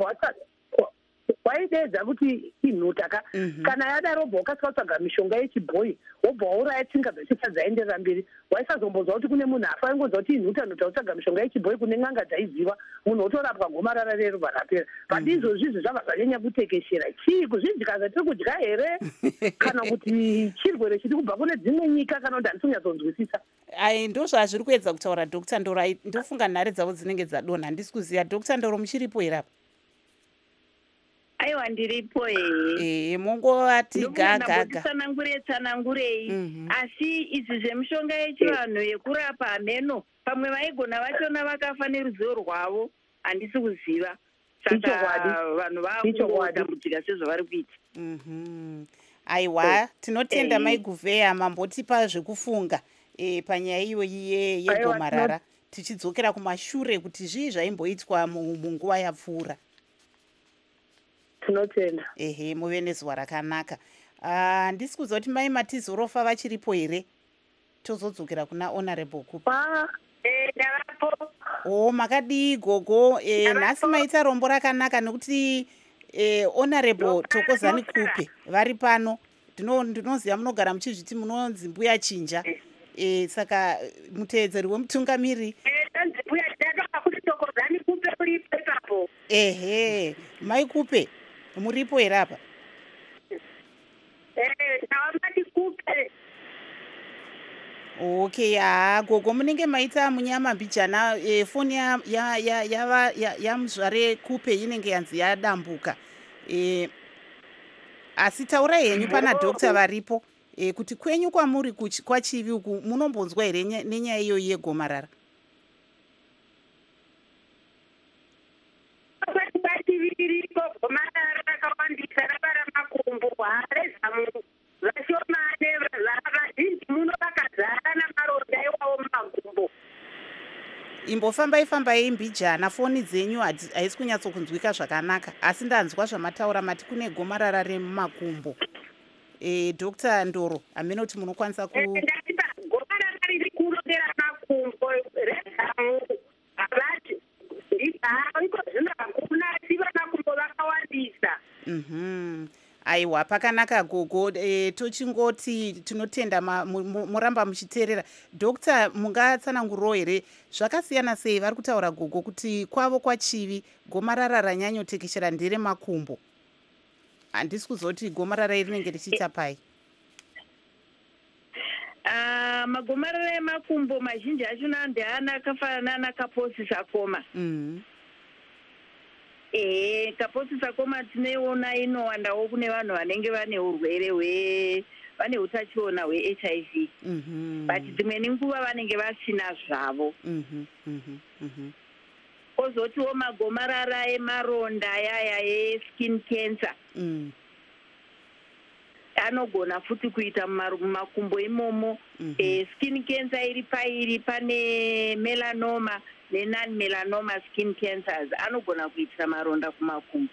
Waidedza kuti inhuta ka, kana yadaro wobva wakasika kutsvaga mishonga yechibhoyi wobva wauraya tsinga dzachisa dzaenderera mberi. Waisazombozwa kuti kune munhu afa aingonzwa kuti inhuta utsvaga mishonga yechibhoyi kune n'anga dzaiziva, munhu otorapwa gomarara rero barapera. But izvozvi zvava zvanyanya kutekeshera. Chii kuzvidya zvatiri kudya here kana kuti chirwere chiri kubva kune dzimwe nyika kana kuti handisi kunyatsonzwisisa? Ndo zvazviri kuedza kutaura Dr. Ndoro. Ndofunga nhare dzavo dzinenge dzadonha, handisi kuziva. Dr. Ndoro muchiripo here apa? Aiwa, ndiripo mongoti gaga tsanangurei. Asi izvi zvemishonga yechivanhu yekurapa hameno, pamwe vaigona vachona vakafa neruzivo rwavo, handisi kuziva. Saka vanhu vakutambudzika sezvavari kuita. Aiwa, tinotenda maiguvheya, mambotipa zvekufunga panyaya iyoyi yegomarara tichidzokera kumashure kuti zvii zvaimboitwa munguva yapfuura. Tinotenda. Ehe, muve nezuva rakanaka. Handisi kuziva kuti mai Matizorofa vachiripo here? Tozodzokera kuna Honorable Kupe. Ndavapo. Oh, makadii gogo? Nhasi maita rombo rakanaka nekuti Honorable Thokozani Kupe vari pano. Ndinoziva munogara muchizviti munonzi mbuya chinja. Saka muteedzeri wemutungamiri. Ehe, mai Kupe muripo here apa? Okay, gogo munenge maita munyama mbijana. Foni yamuzvare Kupe inenge yanzi yadambuka. Asi taurai henyu pana dokta varipo kuti kwenyu kwamuri kwachivi uku munombonzwa here nenyaya iyoyi yegomarara? Gomarara rakawandisa rabara makumbo harezamu vashomane vazhinji muno vakazara namaronda iwawo mumakumbo. Imbofambai mbijana, foni dzenyu haisi kunyatsokunzwika zvakanaka, asi ndanzwa zvamataura mati kune gomarara remumakumbo. Dr. Ndoro, hamene kuti munokwanisa ndatipa gomarara riri kurodera makumbo rezamu havati iko zvino hakuna asi vamakumbo vakawandisa. Aiwa, pakanaka gogo. Tochingoti tinotenda muramba muchiteerera. Dokta, mungatsananguriro here zvakasiyana sei vari kutaura gogo kuti kwavo kwachivi gomarara ranyanyotekeshera ndere makumbo? Handisi kuzoti gomarara iri rinenge richiita pai? Magomarara emakumbo mazhinji achona ndeana akafanana nakaposisakoma. Kaposisakoma tinoiona inowandawo kune vanhu vanenge vane urwere vane utachiona hweHIV. But dzimweni nguva vanenge vasina zvavo. Kozotiwo magomarara emaronda yaya eskin cancer. Anogona futi kuita mumakumbo imomo. Skin cancer iri pairi pane melanoma nenon-melanoma skin cancers anogona kuitira maronda kumakumbo.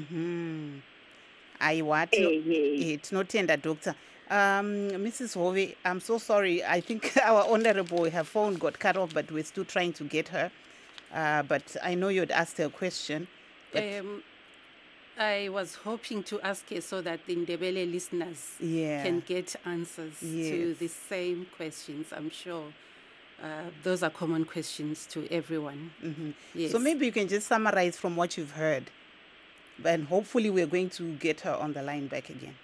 Aiwa, tinotenda doctor. Mrs. Hove, I'm so sorry. I think our honorable, her phone got cut off, but we're still trying to get her. But I know you'd asked her a question. I was hoping to ask her so that the Ndebele listeners can get answers to the same questions. I'm sure those are common questions to everyone. Yes. So maybe you can just summarize from what you've heard. And hopefully we're going to get her on the line back again.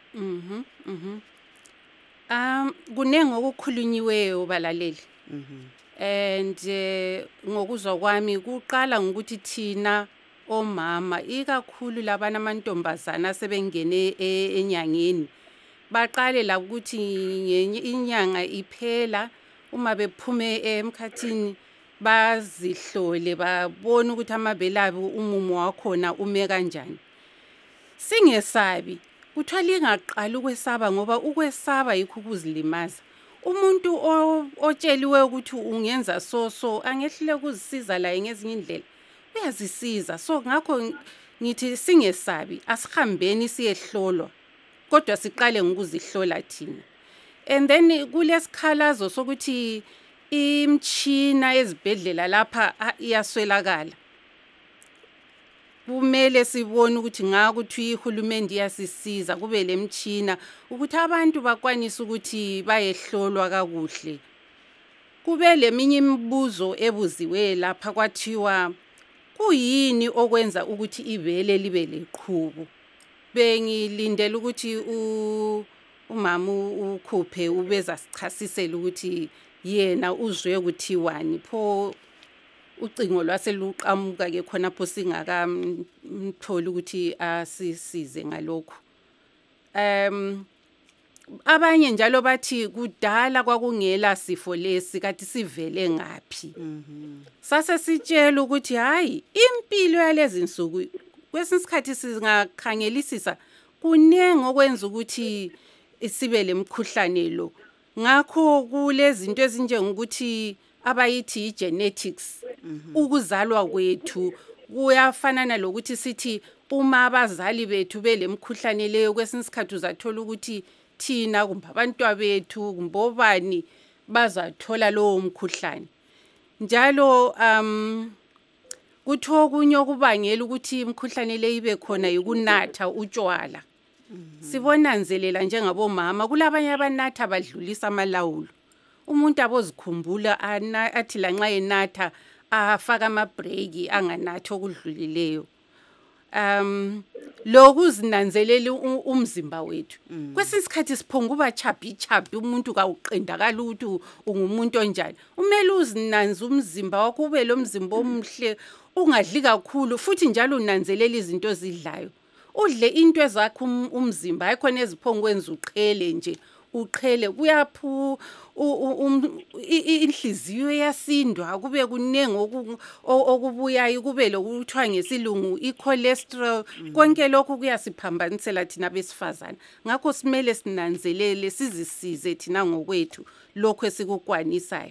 Kunengi okukhulunyiweyo balaleli. And ngokuzwa kwami kuqala ngokuthi thina omama ikakhulu labana amantombazana sebengene enyangeni baqale la ukuthi inyanga iphela uma bephume emkhathini bazihlole babone ukuthi amabele abo umumo wakhona ume kanjani. Singesabi kuthiwa ingaqali ukwesaba ngoba ukwesaba yikho ukuzilimaza. Umuntu otsheliwe ukuthi ungenza so angehlule ukuzisiza la ngezinye indlela uyazisiza. So ngakho ngithi singesabi asihambeni siyehlolwa kodwa siqale ngokuzihlola thina. And then kulesikhalazo sokuthi imtshina ezibhedlela lapha iyaswelakala. Kumele sibone ukuthi ngakuthi ihulumende iyasisiza kube lemtshina ukuthi abantu bakwanise ukuthi bayehlolwa kakuhle. Kube leminye imibuzo ebuziwe lapha kwathiwa kuyini okwenza ukuthi ibele libe leqhubu. Bengilindele ukuthi umama uKhuphe ubeza sichasisela ukuthi yena uzwe ukuthiwani pho ucingo lwaseluqamuka ke khona pho singakamtholi ukuthi asisize ngalokho. Abanye njalo bathi kudala kwakungela sifo lesi kathi sivele ngapi. Sase sitshela ukuthi hayi impilo yalezi insuku kwesinsikhathi singakhangelisisa kunengi okwenza ukuthi sibe lemkhuhlane lo ngakho kulezinto ezinjengokuthi abayithi genetics ukuzalwa kwethu kuyafanana lokuthi sithi uma abazali bethu belemkhuhlane leyo kwesinye isikhathi uzathola ukuthi thina kumbe abantwana bethu kumbe obani bazathola lowo mkhuhlane njalo kuthi okunye okubangela ukuthi imkhuhlane le ibe khona yikunatha utshwala sibonanzelela njengabomama kulabanye abanatha badlulisa amalawulo umuntu abozikhumbula athi lanxa enatha afaka amabreak anganathi okudlulileyo lokuzinanzelela umzimba wethu kwesinye isikhathi siphonga kuba chubby umuntu kawuqendakala ukuthi ungumuntu onjani umele uzinanze umzimba wakho ube lo mzimba omuhle ungadli kakhulu futhi njalo unanzelela izinto ozidlayo udle into ezakho umzimba ayikhona eziphonga kwenza uqhele nje uqhele kuyaphu inhliziyo yasindwa kube kunengi okubuyayo kube lokuthiwa ngesilungu icholesterol konke lokhu kuyasiphambanisela thina besifazana ngakho simele sinanzelele sizisize thina ngokwethu lokho esikukwanisayo.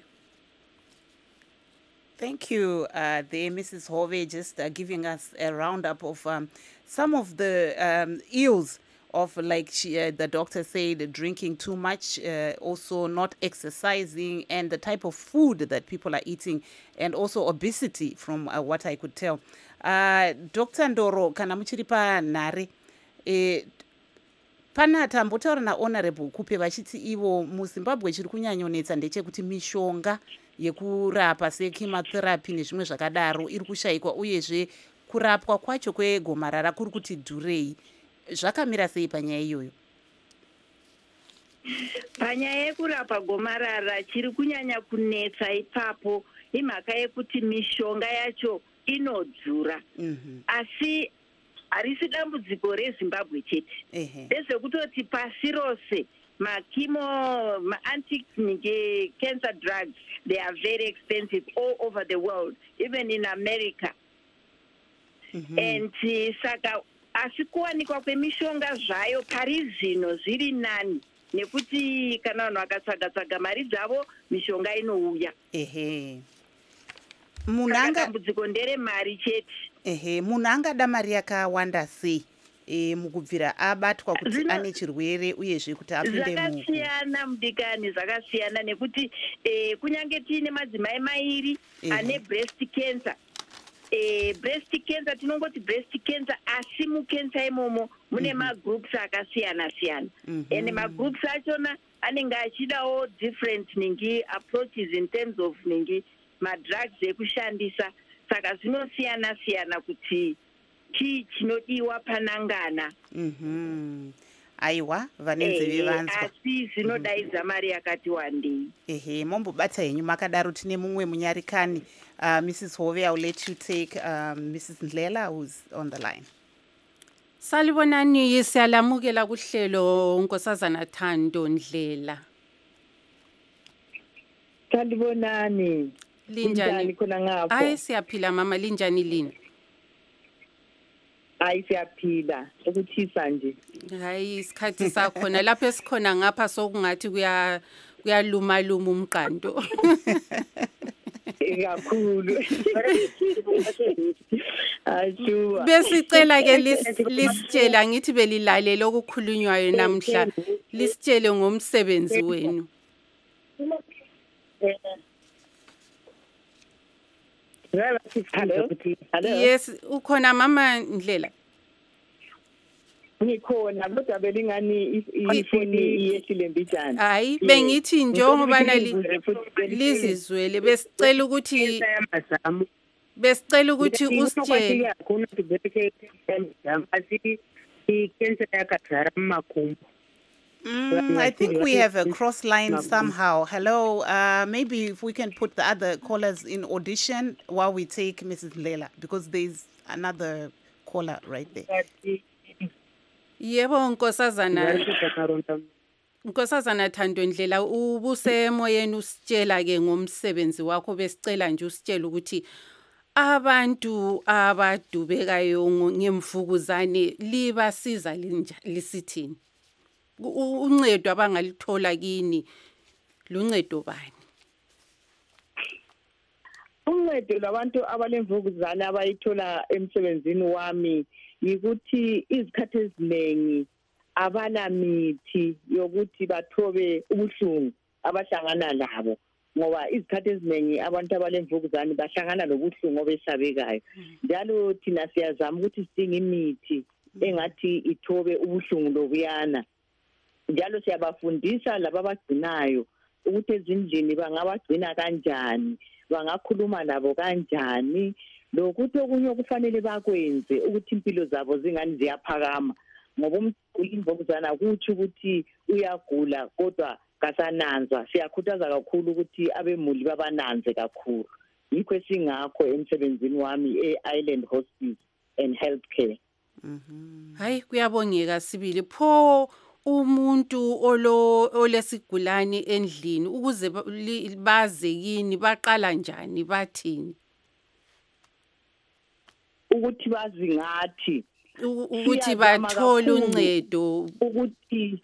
Thank you, there, Mrs. Hove, just giving us a roundup of some of the ills of, like the doctor said, drinking too much, also not exercising, and the type of food that people are eating, and also obesity, from what I could tell. Dr. Ndoro, kana muchiri panhare, pana tambotaura nahonorable kupe vachiti ivo muzimbabwe chiri kunyanyonetsa ndechekuti mishonga yekurapa sechemotherapy nezvimwe zvakadaro iri kushayikwa uyezve kurapwa kwacho kwegomarara kuri kuti dhurei. Zvakamira sei panyaya iyoyo? Panyaya yekurapa gomarara chiri kunyanya kunetsa ipapo imhaka yekuti mishonga yacho inodhura. Asi harisi dambudziko reZimbabwe chete. Ndezvekutoti pasi rose anti-cancer drugs, they are very expensive all over the world, even in America. And saka asi kuwanikwa kwemishonga zvayo pari zvino zviri nani nekuti kana vanhu vakatsvaga mari dzavo mishonga inouya. Dambudziko ndere mari chete. Munhu angada mari yakawanda sei mukubvira abatwa kuti ane chirwere uyezve kuti apinde zvakasiyana mudikani, zvakasiyana nekuti kunyange tiine madzimai mairi ane breast cancer. Breast cancer tinongoti breast cancer asi mucancer imomo mune magroups akasiyana siyana and magroups achona anenge achidawo different ningi approaches in terms of ningi madrugs ekushandisa saka zvinosiyana siyana kuti chii chinodiwa panangana. Aiwa vanenzeve vanzwa asi zvinodaidza mari yakati wandei. Mombobata henyu makadaro. Tine mumwe munyarikani. Mrs. Hove, I'll let you take Mrs. Ndlela, who's on the line. Salibonani, siyalamukela kuhlelo Nkosazana Thando Ndlela. Salibonani. Linjani khona ngapho? Hayi siyaphila mama, linjani lini? Hayi siyaphila, ukuthisa nje. Hayi isikhathi sakhona lapho esikhona ngapha sokungathi kuyaluma umqanto. Kakhulu. Ashuwa. Besicela ke lisitshela ngithi belilalela okukhulunywayo namhla. Lisitshele ngomsebenzi wenu. Hello. Yes, ukhona mama Ndlela? Ngikhona kodwa belingani ifoni yehlile mbijana. Hayi bengithi njengoba lizizwele besicela ukuthi usitshele. I think we have a cross line somehow. Hello, maybe if we can put the other callers in audition while we take Mrs. Ndlela, because there's another caller right there. Yebo Nkosazana Thando Ndlela, ubusemoyeni usitshela ke ngomsebenzi wakho. Besicela nje usitshela ukuthi abantu abadubekayo ngemvukuzane libasiza lisithini, uncedo abangalithola kini luncedo bani? Uncedo labantu abalemvukuzane abayithola emsebenzini wami yikuthi izikhathi eziningi abala mithi yokuthi bathobe ubuhlungu abahlangana labo, ngoba izikhathi eziningi abantu abalemvukuzane bahlangana lobuhlungu obesabekayo. Njalo thina siyazama ukuthi sidinge imithi engathi ithobe ubuhlungu lobuyana. Njalo siyabafundisa laba abagcinayo ukuthi ezindlini bangabagcina kanjani, bangakhuluma nabo kanjani, lokuthi okunye okufanele bakwenze ukuthi impilo zabo zingani ziyaphakama. Ngoba umuntu imvukuzane akutsho ukuthi uyagula kodwa kasananzwa. Siyakhuthaza kakhulu ukuthi abemuli babananze kakhulu. Yikho esingakho emsebenzini wami e-Island Hospice and Healthcare. Hayi, kuyabongeka Sibili. Pho umuntu olesigulane endlini ukuze baze yini baqala njani bathini? Ukuthi bazi ngathi ukuthi bathole uncedo. Ukuthi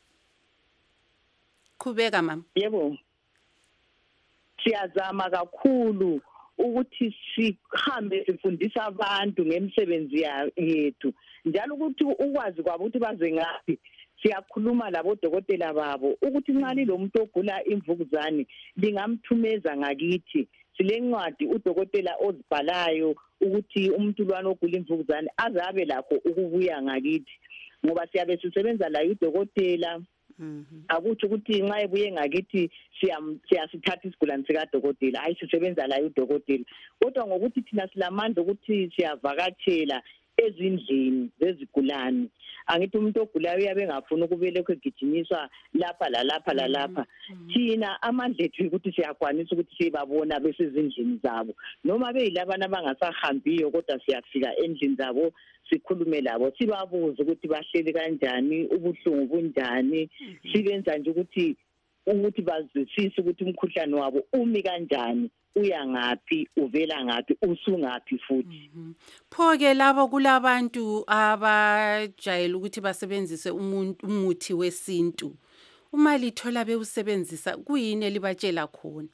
Qhubeka mama. yebo, siyazama kakhulu ukuthi sihambe sifundisa abantu ngemisebenzi yethu, njalo ukuthi ukwazi kwabo ukuthi baze ngaphi. Siyakhuluma labodokotela babo ukuthi nxa lilomuntu ogula imvukuzane lingamthumeza ngakithi. Silencwadi udokotela ozibhalayo ukuthi umuntu lwana ogula imvukuzane azabe lakho ukubuya ngakithi, ngoba siyabe sisebenza la udokotela. Akuthi ukuthi nxa ebuye ngakithi siyasithatha isigulane sikadokotela, hayi sisebenza la udokotela. Kodwa ngokuthi thina silamandla ukuthi siyavakatshela ezindlini zezigulane, angithi umuntu ogulayo uyabe engafuni ukubelekho egijinyiswa lapha lalapha lalapha. Thina amandla ethu ukuthi siyakwanisa ukuthi siyababona besezindlini zabo, noma beyilabana abangasahambiyo kodwa siyafika endlini zabo sikhulume labo, sibabuze ukuthi bahleli kanjani, ubuhlungu bunjani, sibenza nje ukuthi bazwisise ukuthi umkhuhlane wabo umi kanjani, uya ngaphi, uvela ngaphi, usungaphi futhi. Pho-ke labo kulabantu abajayele ukuthi basebenzise umuthi wesintu. Uma lithola bewusebenzisa kuyini elibatshela khona?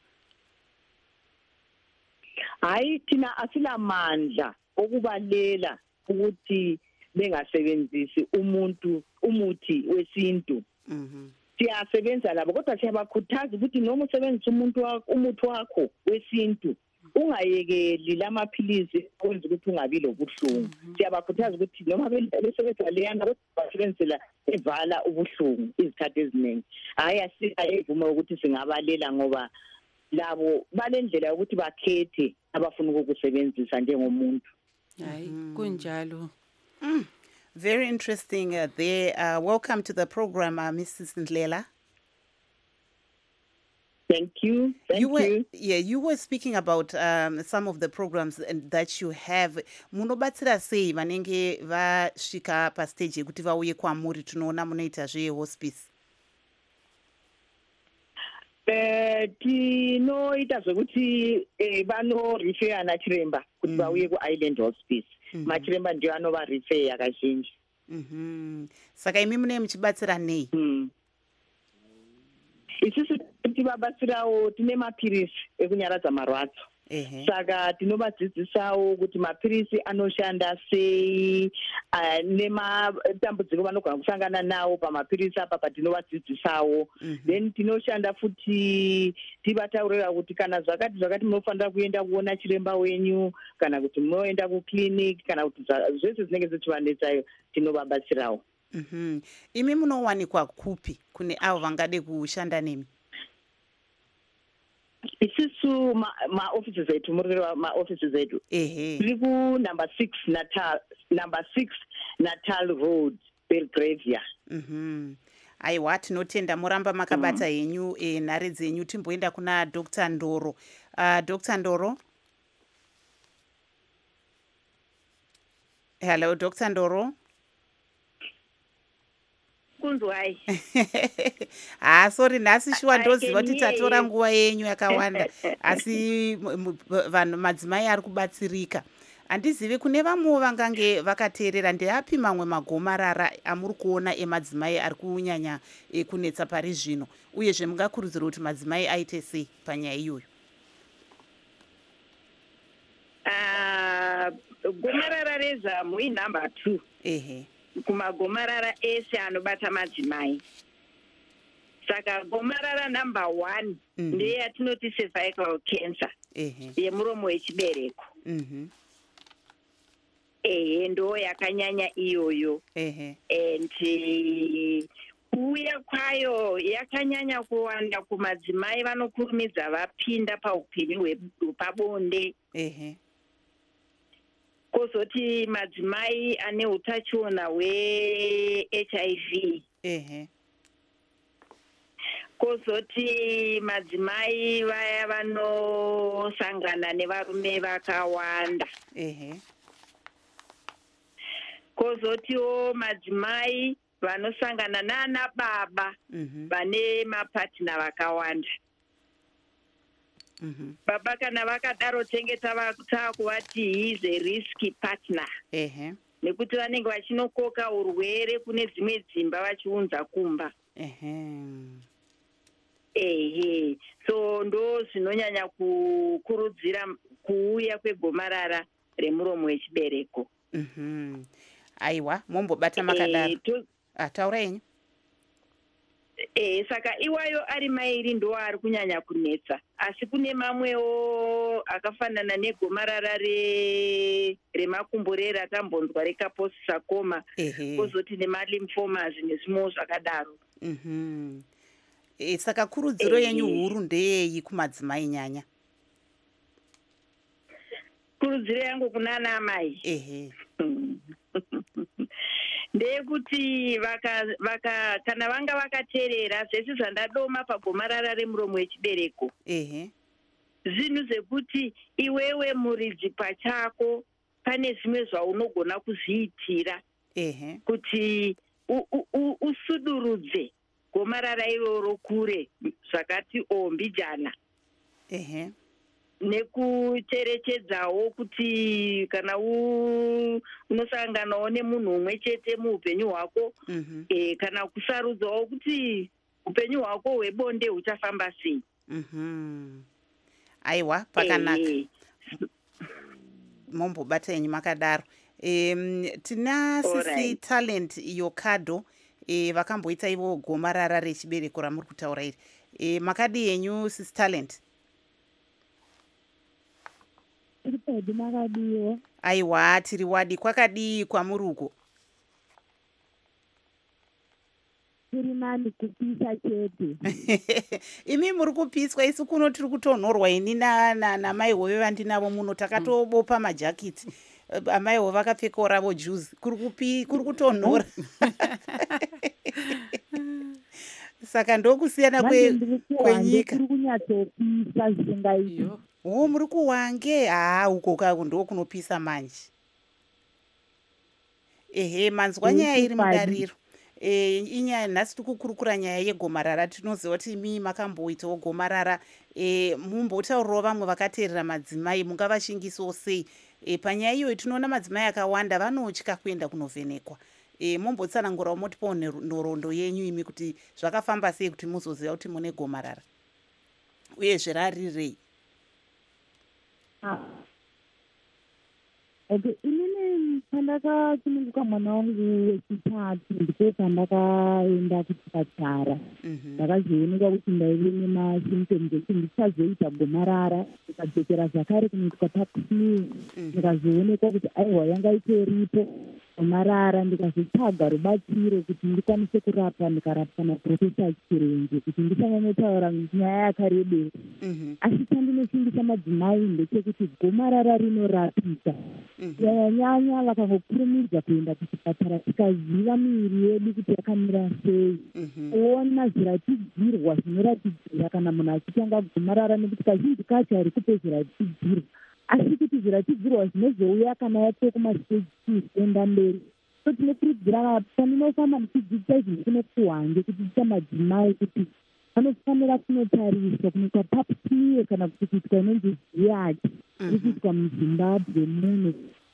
Hayi, thina asilamandla okubalela ukuthi bengasebenzisi umuthi wesintu. Siyasebenza labo kodwa siyabakhuthaza ukuthi noma usebenzisa umuthi wakho wesintu ungayekeli lamaphilisi okwenza ukuthi ungabi lobuhlungu. Siyabakhuthaza ukuthi noma besebenzisa leyana basebenzela evala ubuhlungu izikhathi eziningi. Hayi, asiyayivuma ukuthi singabalela ngoba labo balendlela yokuthi bakhethe abafuna ukukusebenzisa njengomuntu. Hayi, kunjalo. Very interesting there. Welcome to the program, Mrs. Ndlela. Thank you. Yeah, you were speaking about some of the programs that you have. Munobatsira sei vanenge vasvika pastage yekuti vauye kwamuri tunoona munoita zvehospice? Tinoita zvekuti vanorifeya nachiremba kuti vauye kuIsland Hospice. Machiremba ndio anovarifeya kazhinji. Saka imi mune muchibatsira nei? Isusu tivabatsirawo tine mapirisi ekunyaradza marwadzo. Saka tinovadzidzisawo kuti mapirisi anoshanda sei, nematambudziko vanogona kusangana nawo pamapirisi apa patinovadzidzisawo. Then tinoshanda futi tivataurira kuti kana zvakati munofanira kuenda kuona chiremba wenyu, kana kuti munoenda kuclinic, kana kuti zvese zvinenge zvichivanetsayo tinovabatsirawo. Imi munowanikwa kupi kune avo vangade kushanda nemi? Isusu ma-offices ethu, muriro ma-offices ethu. Tiri ku number 6 Natal Road, Belgravia. Aiwa, tinotenda muramba makabata yenyu nhare dzenyu. Timboenda kuna Dr. Ndoro. Dr. Ndoro? Hello, Dr. Ndoro? Kunzwai. Sorry, nhasi shuwa ndoziva kuti tatora nguva yenyu yakawanda. Asi vanhu madzimai ari kubatsirika. handizivi kune vamwewo vangange vakateerera ndeapi mamwe magomarara amuri kuona emadzimai ari kunyanya kunetsa pari zvino uyezve mungakurudzirwa kuti madzimai aite sei panyaya iyoyo? Gomarara rezamu inhamba 2 ehe kumagomarara ese anobata madzimai. Saka gomarara namba 1 ndeye yatinoti cervical cancer yemuromo wechibereko. Ndo yakanyanya iyoyo. And kuuya kwayo yakanyanya kuwanda kumadzimai vanokurumidza vapinda paupenyu hwepabonde. Kozoti madzimai ane utachiona hwe-HIV. Kozoti madzimai vaya vanosangana nevarume vakawanda. Kozotiwo madzimai vanosangana nana baba vane mapatina vakawanda. Baba kana vakadaro tenge takuvati he is a risky partner. Nekuti vanenge vachinokoka urwere kune dzimwe dzimba vachiunza kumba. So ndo zvinonyanya kukurudzira kuuya kwegomarara remuromo wechibereko. Aiwa, mombobata makadaro. Taura henyu. Saka iwayo ari mairi ndo ari kunyanya kunetsa, asi kune mamwewo akafanana negomarara remakumbo ratambonzwa rekaposi sarcoma, kozoti nemalymphomas nezvimwewo zvakadaro. Saka kurudziro yenyu huru ndeyeyi kumadzimai nyanya? Kurudziro yangu kunana amai ndeyekuti kana vanga vakateerera zvese zvandadoma pagomarara remuromo wechibereko, zvinhu zvekuti iwewe muridzi pachako pane zvimwe zvaunogona kuzviitira kuti usudurudze gomarara iroro kure zvakati mbijana. Nekucherechedzawo kuti kana unosanganawo nemunhu umwe chete muupenyu hwako, kana kusarudzawo kuti upenyu hwako hwebonde huchafamba sei. Aiwa, pakanaka. Mombobata yenyu makadaro. Tina Sisi Talent Yokado vakamboita ivo gomarara rechibereko ramuri kutaura iri. Makadi yenyu Sisi Talent? Aiwa, tiri wadi. Kwakadii kwamuri uko? Tiri nani kupisa chete. Imi muri kupiswa, isu kuno tiri kutonhorwa ini namai hoyo vandinavo muno takatobopa majakiti. Amai hoyo vakapfekawo ravo juzi. Kuri kutonhora. Saka ndokusiyana kwenyika. Kuri kunyatsopisa zvingaizvi. Muri kuwange? Uko kako ndo kunopisa manje. Manzwa nyaya iri mudariro. Inyaya nhasi tikukurukura nyaya yegomarara. Tinoziva kuti imi makamboitawo gomarara. Mumbotaurirawo vamwe vakateerera madzimai mungavashingisawo sei? Panyaya iyoyo tinoona madzimai akawanda vanotya kuenda kunovhenekwa. Mombotsanangurawo motipawo nhoroondo yenyu imi kuti zvakafamba sei kuti muzoziva kuti mune gomarara uyezve rarirei? Inini pandakasununguka mwana wangu wechitatu ndipo pandakaenda kuchipatara. Ndakazoonekwa kuti ndaive nemasymptoms ekuti ndichazoita gomarara. Ndikadzokera zvakare kunoitwa paPSMIR, ndikazoonekwa kuti aiwa yanga itoripo gomarara. Ndikazotsvaga rubatsiro kuti ndikwanise kurapwa, ndikarapwa naprofesa Chirenje kuti ndisanyanyotaura nyaya yakarebera. Asi chandinosimbisa madzimai ndechekuti gomarara rinorapika. Nyanya vakangokurumidza kuenda kuchipatara tikaziva miviri yedu kuti yakamira sei, kuona zviratidzirwa zvinoratidzira kana munhu achitanga gomarara, nekuti kazhinji kacho hari kupe zviratidzirwa, asi kuti zviratidzirwa zvinozouya kana yatove kumasteji 2 kuenda mberi. So tinokurudzira paninofamba ndichidzidzisa izvi kuno kuwange kudzidzisa madzimai kuti vanofanira kunotariswa kunoitwa paPSMIR kana kuti kuitwa inonzi ziyati iri kuitwa muZimbabwe muno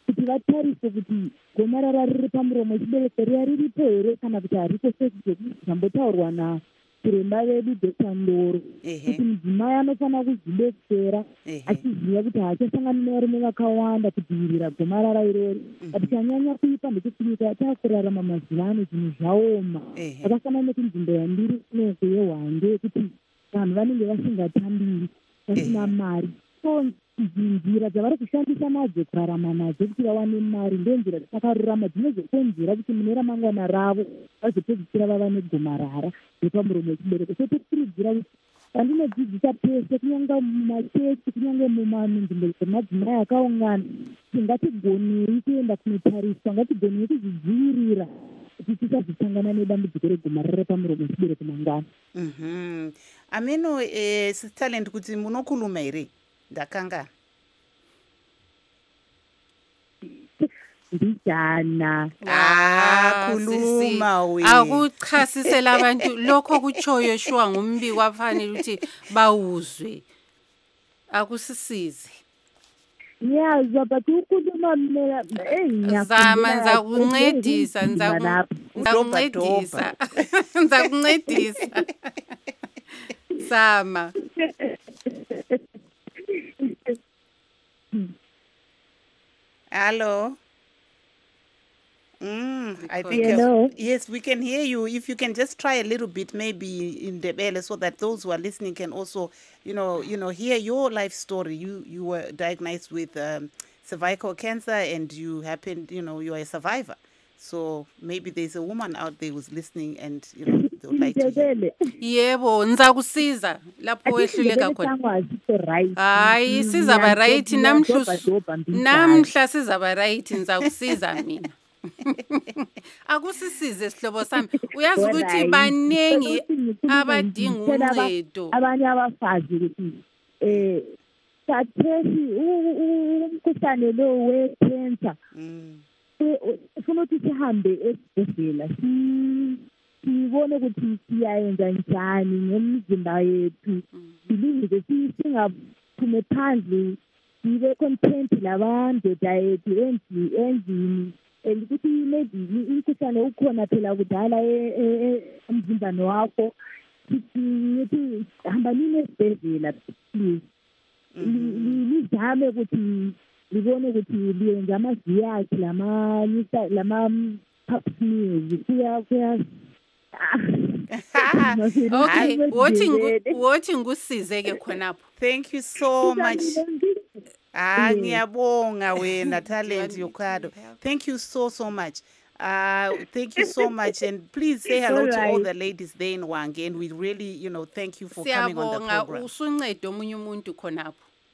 kuti vatarise kuti gomarara riri pamuromo wechibereko riya riripo here kana kuti hariko, sezvambotaurwa nachiremba vedu Dr. Ndoro, kuti mudzimai anofanira kuzvidetsera achiziva kuti haachasangana nevarume vakawanda kudzivirira gomarara irori. But chanyanya kuipa ndekuti nyika yatakurarama mazuva ano zvinhu zvaoma, zvakafanana nekunzvimbo yandiri kunoko yeHwange yekuti vanhu vanenge vasingatambiri, vasina mari. So nzira dzavari kushandisa nadzo kurarama nadzo kuti vawane mari ndenzira dzakarurama dzinozokonzera kuti mune ramangwana ravo vazopedzisira vava negomarara repamuromo wechibereko. So tokurudzira kuti pandinodzidzisa pese, kunyange mumachechi, kunyange munzvimbo dzemadzimai akaungana, kuti ngatigonei kuenda kunotariswa, ngatigonei kuzvidzivirira kuti tisazosangana nedambudziko regomarara repamuromo wechibereko mangwana. Ameno sitalent kuti munokhuluma here ndakanga ndijana khuluma we akuchasisela abantu lokho kuchoyo shwa ngumbi kwafanele ukuthi bawuzwe, akusisize. ngiyazwa but ukhuluma mina zama ngizakuncedisa ngizakuncedisa zama. Hello. I think yes, we can hear you. If you can just try a little bit, maybe in the bell, so that those who are listening can also, hear your life story. You were diagnosed with cervical cancer, and you happened, you are a survivor. So maybe there's a woman out there who's listening, and they would like to hear. Yebo, ngizakusiza lapho wehluleka khona. Hayi sizaba right namhla sizaba right, ngizakusiza mina. Akusisize sihlobo sami. Uyazi ukuthi banengi abadinga uncedo. Abanye abafazi ukuthi sathesi umkhuhlane lo we-cancer ufuna ukuthi sihambe esibhedlela sibone ukuthi siyayenza njani ngemizimba yethu, silungise singaphume phandle, sibe content labandoda yethu endlini, ukuthi maybe umkhuhlane ukhona phela kudala emzimbani wakho. Sithi hambanini esibhedlela please, lizame ukuthi libone ukuthi liyenza amaziyakhi lama-pap smears kuya okay, wothi ngusizeke khonapho. Thank you so much. Ngiyabonga wena Talent Yokado. Thank you so much. Thank you so much, and please say hello to all the ladies there in Hwange, and we really, thank you for coming on the program. Usuncedo omunye umuntu khonapho.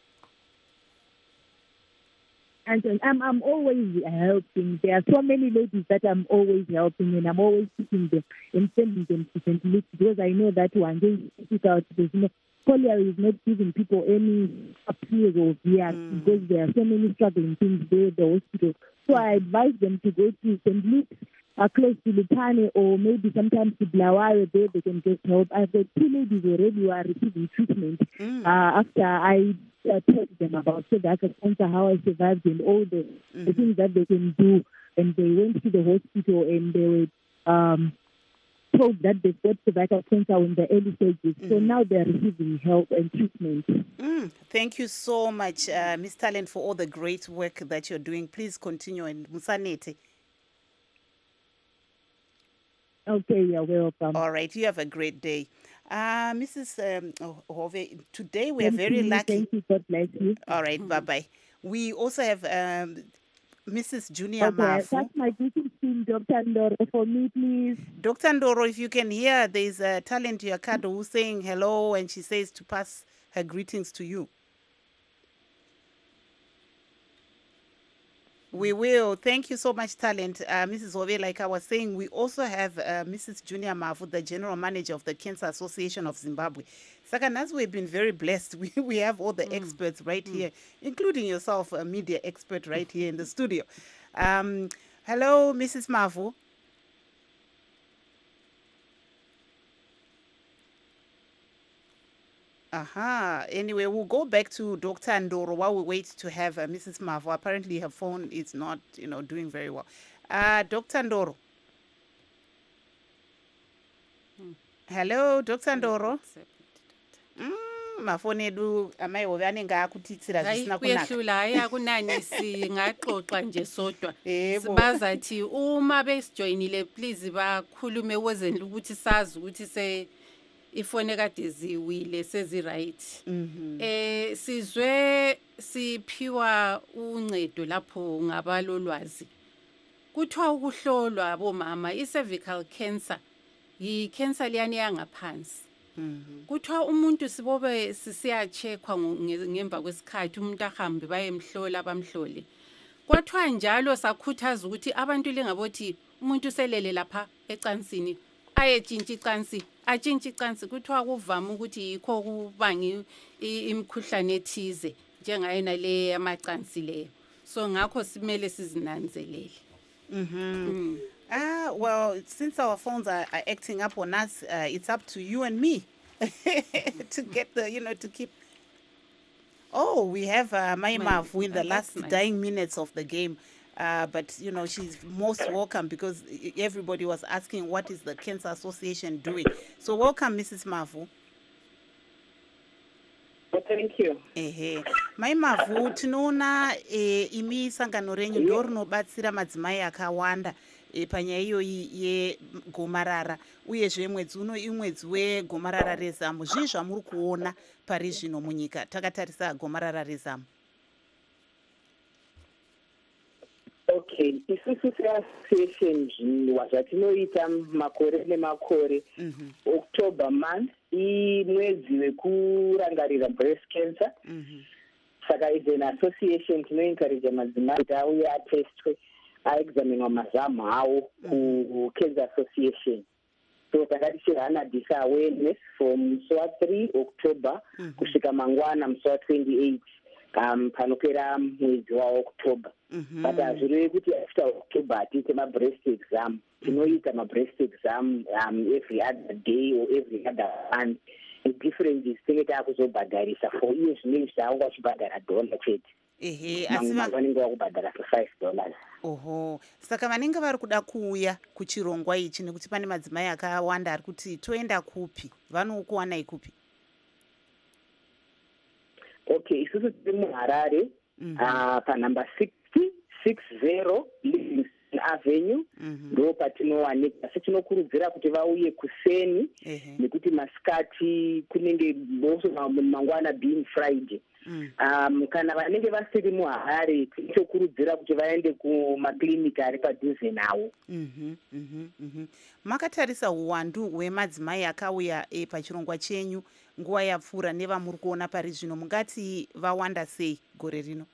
And I'm always helping. There are so many ladies that I'm always helping, and I'm always teaching them and sending them to St. Luke's, because I know that one day difficult. Polio is not giving people any appeal or react, because there are so many struggling things there at the hospital. So I advise them to go to St. Luke's, close to Lupane, or maybe sometimes to Blawayo, there they can get help. I've got 2 ladies already who are receiving treatment after I told them about cervical cancer, how I survived, and all the things that they can do. And they went to the hospital, and they were told that they've got cervical cancer in the early stages. So now they're receiving help and treatment. Thank you so much, Ms. Talent, for all the great work that you're doing. Please continue. And Musanete. Okay, you're welcome. All right, you have a great day. Mrs. Hove, today we are very lucky. Thank you, God bless you. All right, bye-bye. We also have Mrs. Junior Mafu. That's my greeting team, Dr. Ndoro, for me, please. Dr. Ndoro, if you can hear, there's a Talent Yakado who's saying hello, and she says to pass her greetings to you. We will. Thank you so much, Talent. Mrs. Hove, like I was saying, we also have Mrs. Junior Mafu, the General Manager of the Cancer Association of Zimbabwe. Second, as we've been very blessed, we have all the experts right here, including yourself, a media expert right here in the studio. Hello, Mrs. Mafu. Anyway, we'll go back to Dr. Ndoro while we wait to have Mrs. Mavo. Apparently, her phone is not, doing very well. Dr. Ndoro. Hello, Dr. Ndoro. Mafoni edu amai hove anenge akutitsira zvisina kunaka. Kuyehlula hayi akunani singaxoxa nje sodwa. Bazathi uma besijoinile please bakhulume wezeni ukuthi sazi ukuthi ifone kade ziwile sezi-right. Sizwe siphiwa uncedo lapho ngabalolwazi. Kuthiwa ukuhlolwa bomama i-cervical cancer yi-cancer liyani yangaphansi. Kuthiwa umuntu sibobe sisiyacheckwa ngemva kwesikhathi umuntu ahambe bayemhlola bamhlole. Kwathiwa njalo sakhuthaza ukuthi abantu lingabothi umuntu selele lapha ecansini ayetshintsha icansi atshintsha icansi. Kuthiwa kuvama ukuthi yikho kubanga imikhuhlane ethize njengayena le yamacansi leyo. So ngakho simele sizinanzelele. Well, since our phones are acting up on us, it's up to you and me to get to keep. Oh, we have Maimavu in the last dying minutes of the game. But, she's most welcome because everybody was asking what is the Cancer Association doing. So welcome, Mrs. Mavu. Thank you. Maimavu, tinoona imi sangano renyu ndo rinobatsira madzimai akawanda panyaya iyoyi yegomarara uyezve mwedzi uno imwedzi wegomarara rezamu. Zvii zvamuri kuona pari zvino munyika takatarisa gomarara rezamu? Okay, isusu seassociation zvatinoita makore nemakore. October month imwedzi wekurangarira breast cancer. Saka is an association tinoencourage madzimai kuti auye atestwe aexaminwa mazamu awo kucancer association. So takati chihana disa awareness from musi wa3 October kusvika mangwana musi wa28 panopera mwedzi waOctober. But hazvirevi kuti after October hatiite mabreast exam. Tinoita mabreast exam every other day or every other month. The difference is tinenge taakuzobhadharisa for iye zvinenge zvaanga uchibhadhara $1 chete. Vanenge vakubhadhara $5. Oho, saka vanenge vari kuda kuuya kuchirongwa ichi nekuti pane madzimai akawanda ari kuti toenda kupi, vanokuwanai kupi? Okay, isusu tiri muHarare panumber 60 Livingston Avenue ndo patinowanika. Asi tinokurudzira kuti vauye kuseni nekuti masikati kunenge boso mangwana being Friday. Kana vanenge vasiri muHarare tinokurudzira kuti vaende kumaklinika ari padhuze nawo. Makatarisa uwandu hwemadzimai akauya pachirongwa chenyu nguva yapfuura nevamuri kuona pari zvino, mungati vawanda sei gore rino?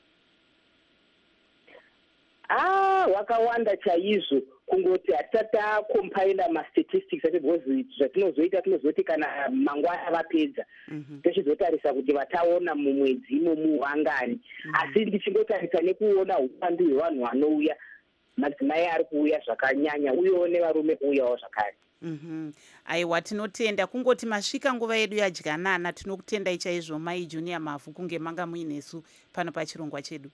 Wakawanda chaizvo, kungoti hatata compiler mastatistics ati because zvatinozoita tinozoti kana mangwana vapedza tochizotarisa kuti vataona mumwedzi muhangani. Asi ndichingotarisa nekuona uwandu hwevanhu vanouya, madzimai ari kuuya zvakanyanya uyewo nevarume kuuyawo zvakare. Aiwa, tinotenda. Kungoti masvika nguva yedu yadyanana, tinokutendai chaizvo Mai Junior Mavu kunge manga muinesu pano pachirongwa chedu.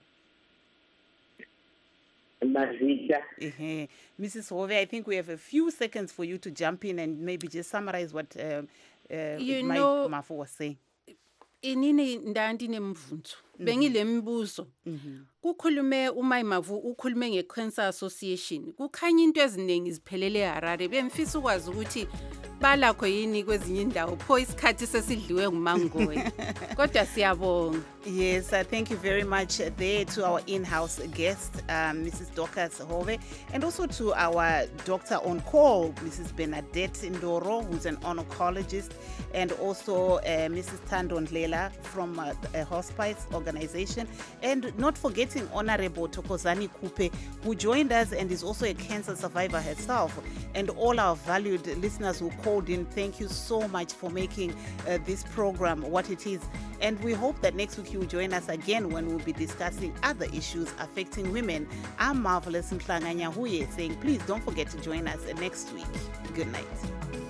Mrs. Hove, I think we have a few seconds for you to jump in and maybe just summarize what Mai Mavu was saying. Inini ndandine mvunzo bengile mbuzo kukhulume uMai Mavu ukhulume ngeCancer Association. Kukhanya into eziningi ziphelele eHarare. Bemfisa ukwazi ukuthi balakho yini kwezinye indawo pho isikhathi sesidliwe ngumangoye. Kodwa siyabonga. Yes, thank you very much there to our in-house guest, Mrs. Dorcas Hove, and also to our doctor on call, Mrs. Bernadette Ndoro, who's an oncologist, and also Mrs. Thando Ndlela from a hospice organization, and not forgetting Honorable Thokozani Kupe, who joined us and is also a cancer survivor herself, and all our valued listeners who called in. Thank you so much for making this program what it is. And we hope that next week you will join us again when we'll be discussing other issues affecting women. I'm Marvelous Mhlanga Nyahuye saying please don't forget to join us next week. Good night.